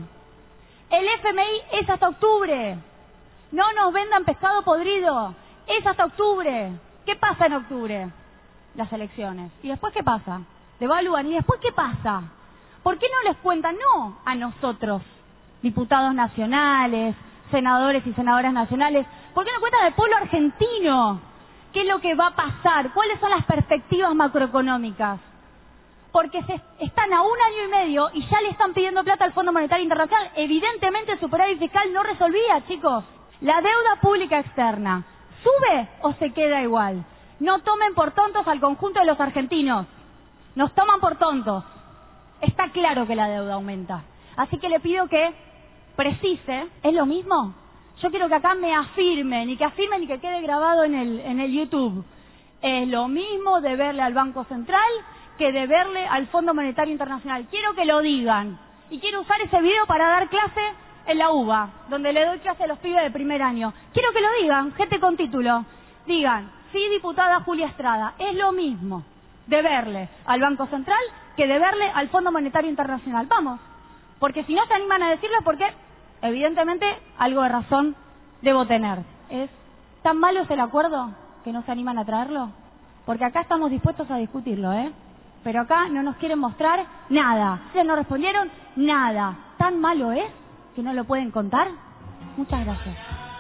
El F M I es hasta octubre. No nos vendan pescado podrido. Es hasta octubre. ¿Qué pasa en octubre? Las elecciones. ¿Y después qué pasa? Devalúan. ¿Y después qué pasa? ¿Por qué no les cuentan? No a nosotros, diputados nacionales, senadores y senadoras nacionales. ¿Por qué no cuentan al pueblo argentino? ¿Qué es lo que va a pasar? ¿Cuáles son las perspectivas macroeconómicas? Porque se están a un año y medio y ya le están pidiendo plata al Fondo Monetario Internacional. Evidentemente el superávit fiscal no resolvía, chicos. La deuda pública externa, ¿sube o se queda igual? No tomen por tontos al conjunto de los argentinos. Nos toman por tontos. Está claro que la deuda aumenta. Así que le pido que precise. ¿Es lo mismo? Yo quiero que acá me afirmen, y que afirmen y que quede grabado en el, en el YouTube. Es lo mismo deberle al Banco Central que deberle al Fondo Monetario Internacional. Quiero que lo digan. Y quiero usar ese video para dar clase en la U B A, donde le doy clase a los pibes de primer año. Quiero que lo digan, gente con título. Digan, sí, diputada Julia Estrada, es lo mismo deberle al Banco Central que deberle al Fondo Monetario Internacional. Vamos, porque si no se animan a decirlo, porque evidentemente algo de razón debo tener. ¿Es tan malo es el acuerdo que no se animan a traerlo? Porque acá estamos dispuestos a discutirlo, ¿eh? Pero acá no nos quieren mostrar nada. Ustedes no respondieron nada. ¿Tan malo es que no lo pueden contar? Muchas gracias.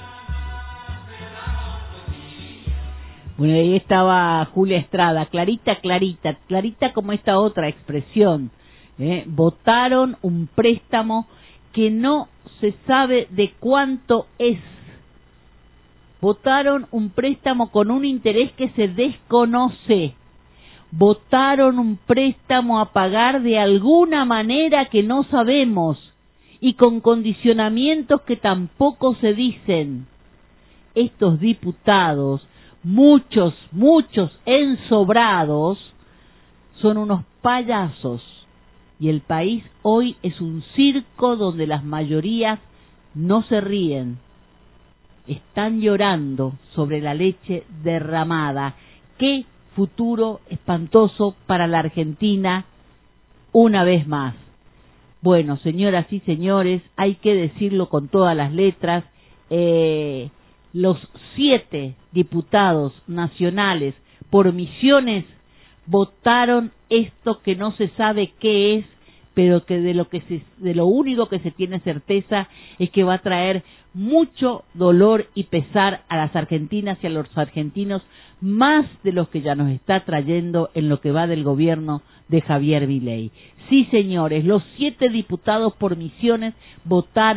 Bueno, ahí estaba Julia Estrada, clarita, clarita, clarita como esta otra expresión. ¿eh? Votaron un préstamo que no se sabe de cuánto es. Votaron un préstamo con un interés que se desconoce. Votaron un préstamo a pagar de alguna manera que no sabemos y con condicionamientos que tampoco se dicen. Estos diputados, muchos, muchos ensobrados, son unos payasos, y el país hoy es un circo donde las mayorías no se ríen, están llorando sobre la leche derramada. ¡Qué futuro espantoso para la Argentina una vez más! Bueno, señoras y señores, hay que decirlo con todas las letras, eh, los siete diputados nacionales por Misiones votaron esto que no se sabe qué es, pero que de lo que se, de lo único que se tiene certeza es que va a traer mucho dolor y pesar a las argentinas y a los argentinos, más de los que ya nos está trayendo en lo que va del gobierno de Javier Milei. Sí, señores, los siete diputados por Misiones votaron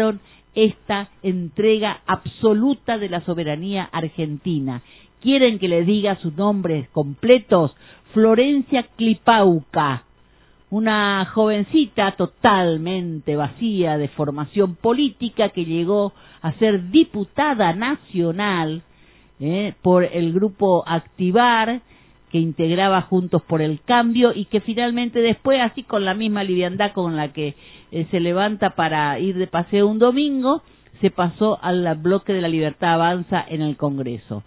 esta entrega absoluta de la soberanía argentina. ¿Quieren que les diga sus nombres completos? Florencia Clipauca, una jovencita totalmente vacía de formación política que llegó a ser diputada nacional eh, por el grupo Activar, que integraba Juntos por el Cambio, y que finalmente después, así con la misma liviandad con la que eh, se levanta para ir de paseo un domingo, se pasó al bloque de la Libertad Avanza en el Congreso.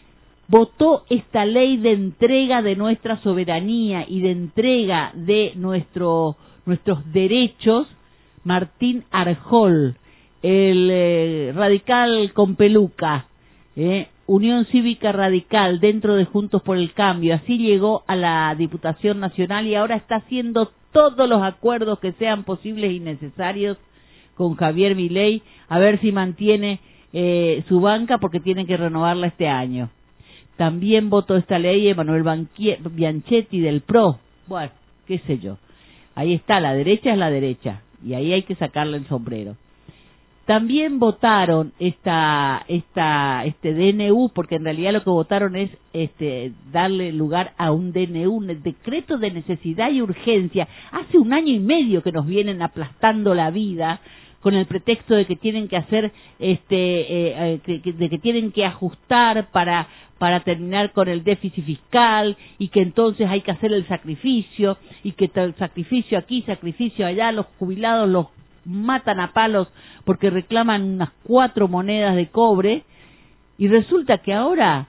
Votó esta ley de entrega de nuestra soberanía y de entrega de nuestro, nuestros derechos Martín Arjol, el eh, radical con peluca, eh, Unión Cívica Radical dentro de Juntos por el Cambio. Así llegó a la Diputación Nacional y ahora está haciendo todos los acuerdos que sean posibles y necesarios con Javier Milei, a ver si mantiene eh, su banca, porque tiene que renovarla este año. También votó esta ley Emanuel Bianchetti del P R O. Bueno, qué sé yo. Ahí está, la derecha es la derecha, y ahí hay que sacarle el sombrero. También votaron esta, esta, este D N U, porque en realidad lo que votaron es este, darle lugar a un D N U, un decreto de necesidad y urgencia. Hace un año y medio que nos vienen aplastando la vida con el pretexto de que tienen que hacer, este, eh, eh, que, que, de que tienen que ajustar para para terminar con el déficit fiscal, y que entonces hay que hacer el sacrificio, y que el sacrificio aquí, sacrificio allá, los jubilados los matan a palos porque reclaman unas cuatro monedas de cobre, y resulta que ahora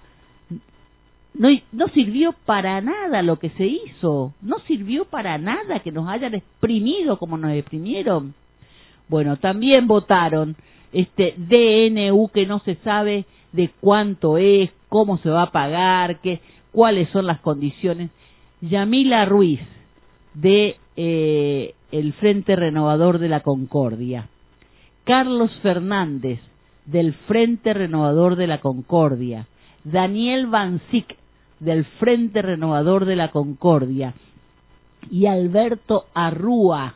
no, no sirvió para nada lo que se hizo, no sirvió para nada que nos hayan exprimido como nos exprimieron. Bueno, también votaron este D N U que no se sabe de cuánto es, cómo se va a pagar, qué, cuáles son las condiciones. Yamila Ruiz, de eh, el Frente Renovador de la Concordia. Carlos Fernández, del Frente Renovador de la Concordia. Daniel Bancic, del Frente Renovador de la Concordia. Y Alberto Arrúa,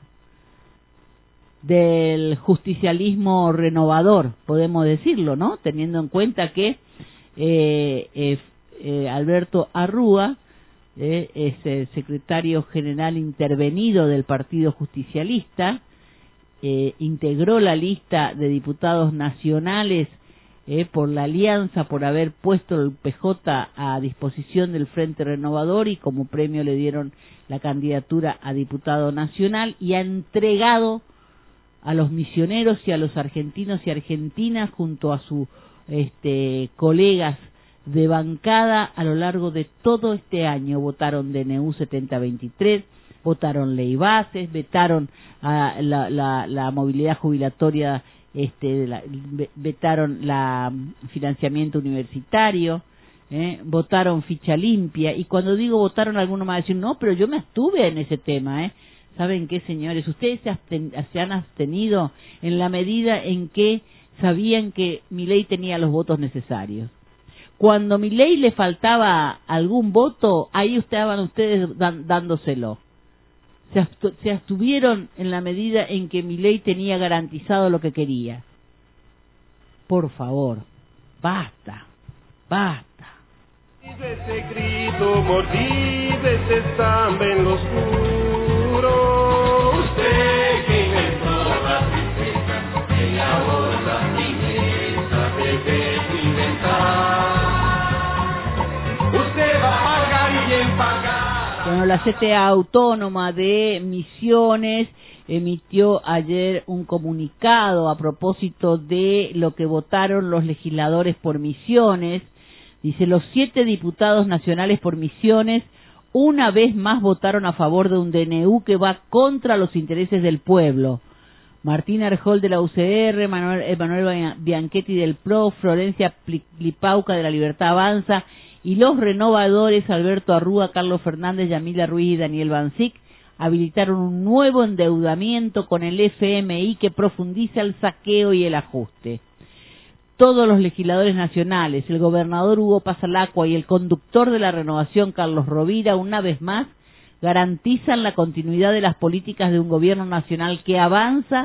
del justicialismo renovador, podemos decirlo, ¿no? Teniendo en cuenta que eh, eh, eh, Alberto Arrúa eh, es el secretario general intervenido del Partido Justicialista, eh, integró la lista de diputados nacionales eh, por la alianza, por haber puesto el P J a disposición del Frente Renovador, y como premio le dieron la candidatura a diputado nacional, y ha entregado a los misioneros y a los argentinos y argentinas, junto a sus este, colegas de bancada, a lo largo de todo este año. Votaron D N U setenta veintitrés, votaron ley bases, vetaron a la, la, la movilidad jubilatoria, este, la, vetaron la financiamiento universitario, eh, votaron ficha limpia. Y cuando digo votaron, algunos me van a decir, no, pero yo me abstuve en ese tema, ¿eh? ¿Saben qué, señores? Ustedes se, absten, se han abstenido en la medida en que sabían que Milei tenía los votos necesarios. Cuando Milei le faltaba algún voto, ahí estaban ustedes dan, dándoselo. Se, abstu, se abstuvieron en la medida en que Milei tenía garantizado lo que quería. Por favor, basta, basta. Ese grito por ti, ese samba en lo oscuro. Usted que inventó la tristeza, que ahora la fineza debe inventar. Usted va a pagar y bien pagar. Bueno, la C T A Autónoma de Misiones emitió ayer un comunicado a propósito de lo que votaron los legisladores por Misiones. Dice, los siete diputados nacionales por Misiones una vez más votaron a favor de un D N U que va contra los intereses del pueblo. Martín Arjol de la U C R, Manuel, Emanuel Bianchetti del P R O, Florencia Clipauca de la Libertad Avanza y los renovadores Alberto Arrúa, Carlos Fernández, Yamila Ruiz y Daniel Bancic habilitaron un nuevo endeudamiento con el F M I que profundiza el saqueo y el ajuste. Todos los legisladores nacionales, el gobernador Hugo Pasalacqua y el conductor de la renovación Carlos Rovira, una vez más, garantizan la continuidad de las políticas de un gobierno nacional que avanza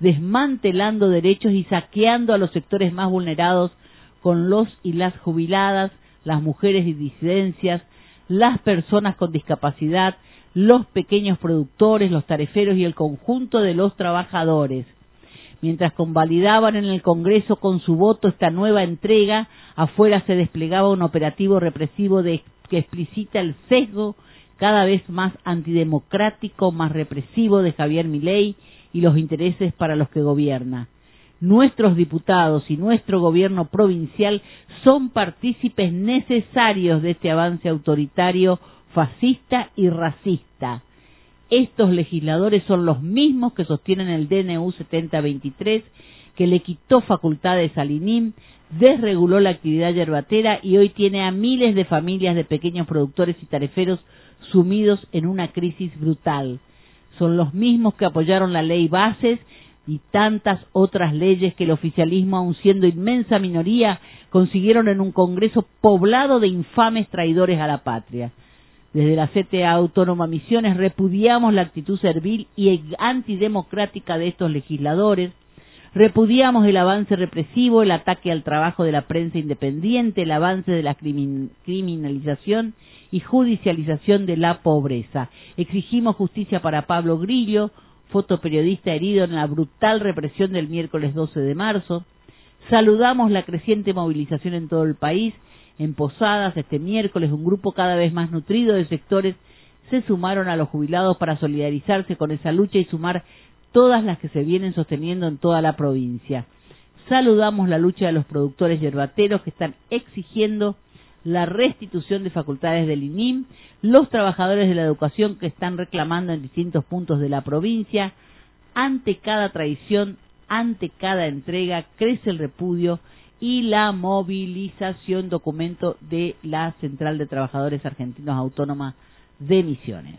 desmantelando derechos y saqueando a los sectores más vulnerados con los y las jubiladas, las mujeres y disidencias, las personas con discapacidad, los pequeños productores, los tariferos y el conjunto de los trabajadores. Mientras convalidaban en el Congreso con su voto esta nueva entrega, afuera se desplegaba un operativo represivo de, que explicita el sesgo cada vez más antidemocrático, más represivo de Javier Milei y los intereses para los que gobierna. Nuestros diputados y nuestro gobierno provincial son partícipes necesarios de este avance autoritario, fascista y racista. Estos legisladores son los mismos que sostienen el D N U setenta veintitrés, que le quitó facultades al I N I M, desreguló la actividad yerbatera y hoy tiene a miles de familias de pequeños productores y tariferos sumidos en una crisis brutal. Son los mismos que apoyaron la ley Bases y tantas otras leyes que el oficialismo, aun siendo inmensa minoría, consiguieron en un Congreso poblado de infames traidores a la patria. Desde la C T A Autónoma Misiones repudiamos la actitud servil y antidemocrática de estos legisladores, repudiamos el avance represivo, el ataque al trabajo de la prensa independiente, el avance de la crimin- criminalización y judicialización de la pobreza. Exigimos justicia para Pablo Grillo, fotoperiodista herido en la brutal represión del miércoles doce de marzo. Saludamos la creciente movilización en todo el país. En Posadas, este miércoles, un grupo cada vez más nutrido de sectores se sumaron a los jubilados para solidarizarse con esa lucha y sumar todas las que se vienen sosteniendo en toda la provincia. Saludamos la lucha de los productores yerbateros que están exigiendo la restitución de facultades del I N I M, los trabajadores de la educación que están reclamando en distintos puntos de la provincia. Ante cada traición, ante cada entrega, crece el repudio y la movilización, documento de la Central de Trabajadores Argentinos Autónoma de Misiones.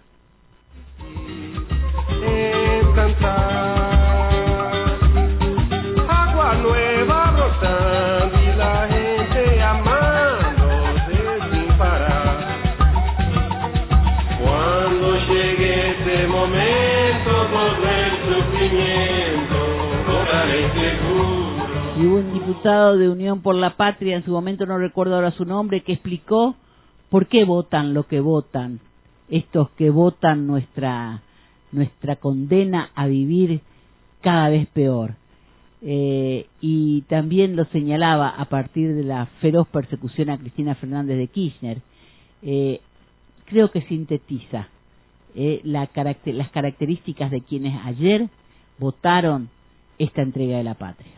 Agua nueva brotando y la gente amándose sin parar. Cuando llegue ese momento, todo el sufrimiento lograré seguro. Y hubo un diputado de Unión por la Patria, en su momento no recuerdo ahora su nombre, que explicó por qué votan lo que votan, estos que votan nuestra nuestra condena a vivir cada vez peor. Eh, y también lo señalaba a partir de la feroz persecución a Cristina Fernández de Kirchner. Eh, creo que sintetiza eh, la caracter- las características de quienes ayer votaron esta entrega de la patria.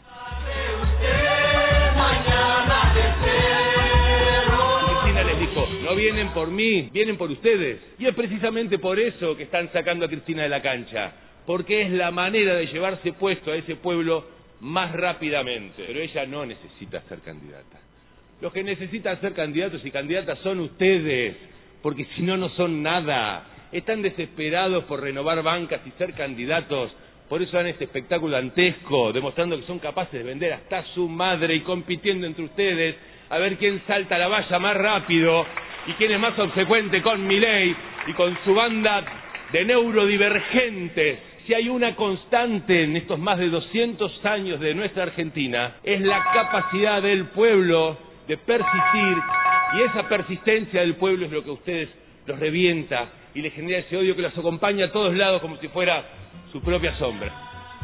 Cristina les dijo, no vienen por mí, vienen por ustedes. Y es precisamente por eso que están sacando a Cristina de la cancha, porque es la manera de llevarse puesto a ese pueblo más rápidamente. Pero ella no necesita ser candidata. Los que necesitan ser candidatos y candidatas son ustedes, porque si no, no son nada. Están desesperados por renovar bancas y ser candidatos. Por eso dan este espectáculo dantesco, demostrando que son capaces de vender hasta su madre y compitiendo entre ustedes a ver quién salta la valla más rápido y quién es más obsecuente con Milei y con su banda de neurodivergentes. Si hay una constante en estos más de doscientos años de nuestra Argentina, es la capacidad del pueblo de persistir, y esa persistencia del pueblo es lo que a ustedes los revienta y les genera ese odio que los acompaña a todos lados como si fuera su propia sombra.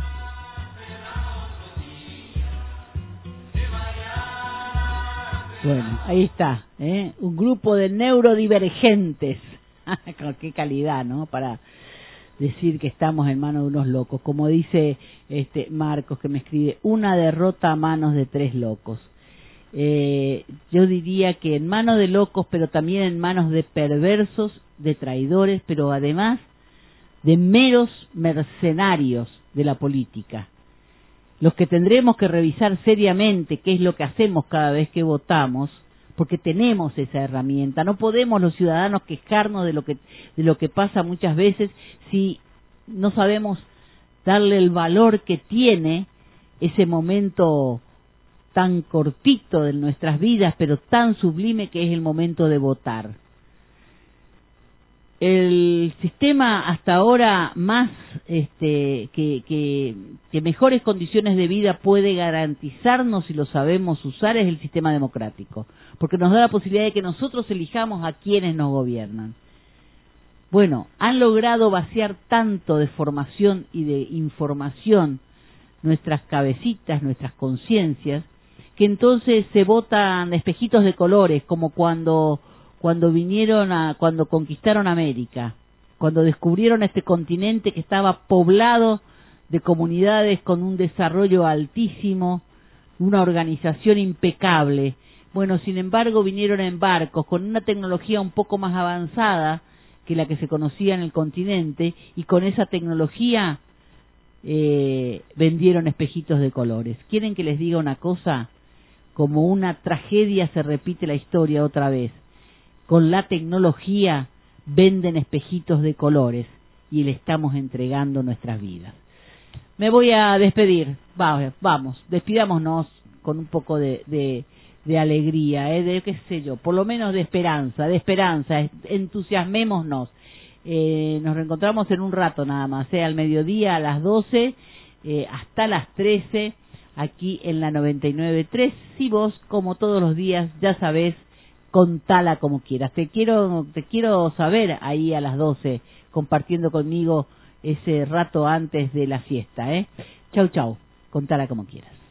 Bueno, ahí está, ¿eh? Un grupo de neurodivergentes. Con qué calidad, ¿no? Para decir que estamos en manos de unos locos. Como dice este Marcos, que me escribe, una derrota a manos de tres locos. Eh, yo diría que en manos de locos, pero también en manos de perversos, de traidores, pero además de meros mercenarios de la política. Los que tendremos que revisar seriamente qué es lo que hacemos cada vez que votamos, porque tenemos esa herramienta. No podemos los ciudadanos quejarnos de lo que de lo que pasa muchas veces si no sabemos darle el valor que tiene ese momento tan cortito de nuestras vidas, pero tan sublime que es el momento de votar. el sistema hasta ahora más este, que, que, que mejores condiciones de vida puede garantizarnos, si lo sabemos usar, es el sistema democrático, porque nos da la posibilidad de que nosotros elijamos a quienes nos gobiernan. Bueno, han logrado vaciar tanto de formación y de información nuestras cabecitas, nuestras conciencias, que entonces se votan espejitos de colores, como cuando cuando vinieron a cuando conquistaron América, cuando descubrieron este continente que estaba poblado de comunidades con un desarrollo altísimo, una organización impecable. Bueno, sin embargo, vinieron en barcos con una tecnología un poco más avanzada que la que se conocía en el continente, y con esa tecnología eh, vendieron espejitos de colores. ¿Quieren que les diga una cosa? Como una tragedia se repite la historia otra vez. Con la tecnología venden espejitos de colores y le estamos entregando nuestras vidas. Me voy a despedir. Va, vamos, despidámonos con un poco de, de, de alegría, ¿eh? de qué sé yo, por lo menos de esperanza, de esperanza, entusiasmémonos. Eh, nos reencontramos en un rato nada más, ¿eh? al mediodía, a las doce, eh, hasta las trece, aquí en la noventa y nueve punto tres. Si vos, como todos los días, ya sabés, contala como quieras. Te quiero, te quiero saber ahí a las doce, compartiendo conmigo ese rato antes de la siesta, ¿eh? Chau, chau. Contala como quieras.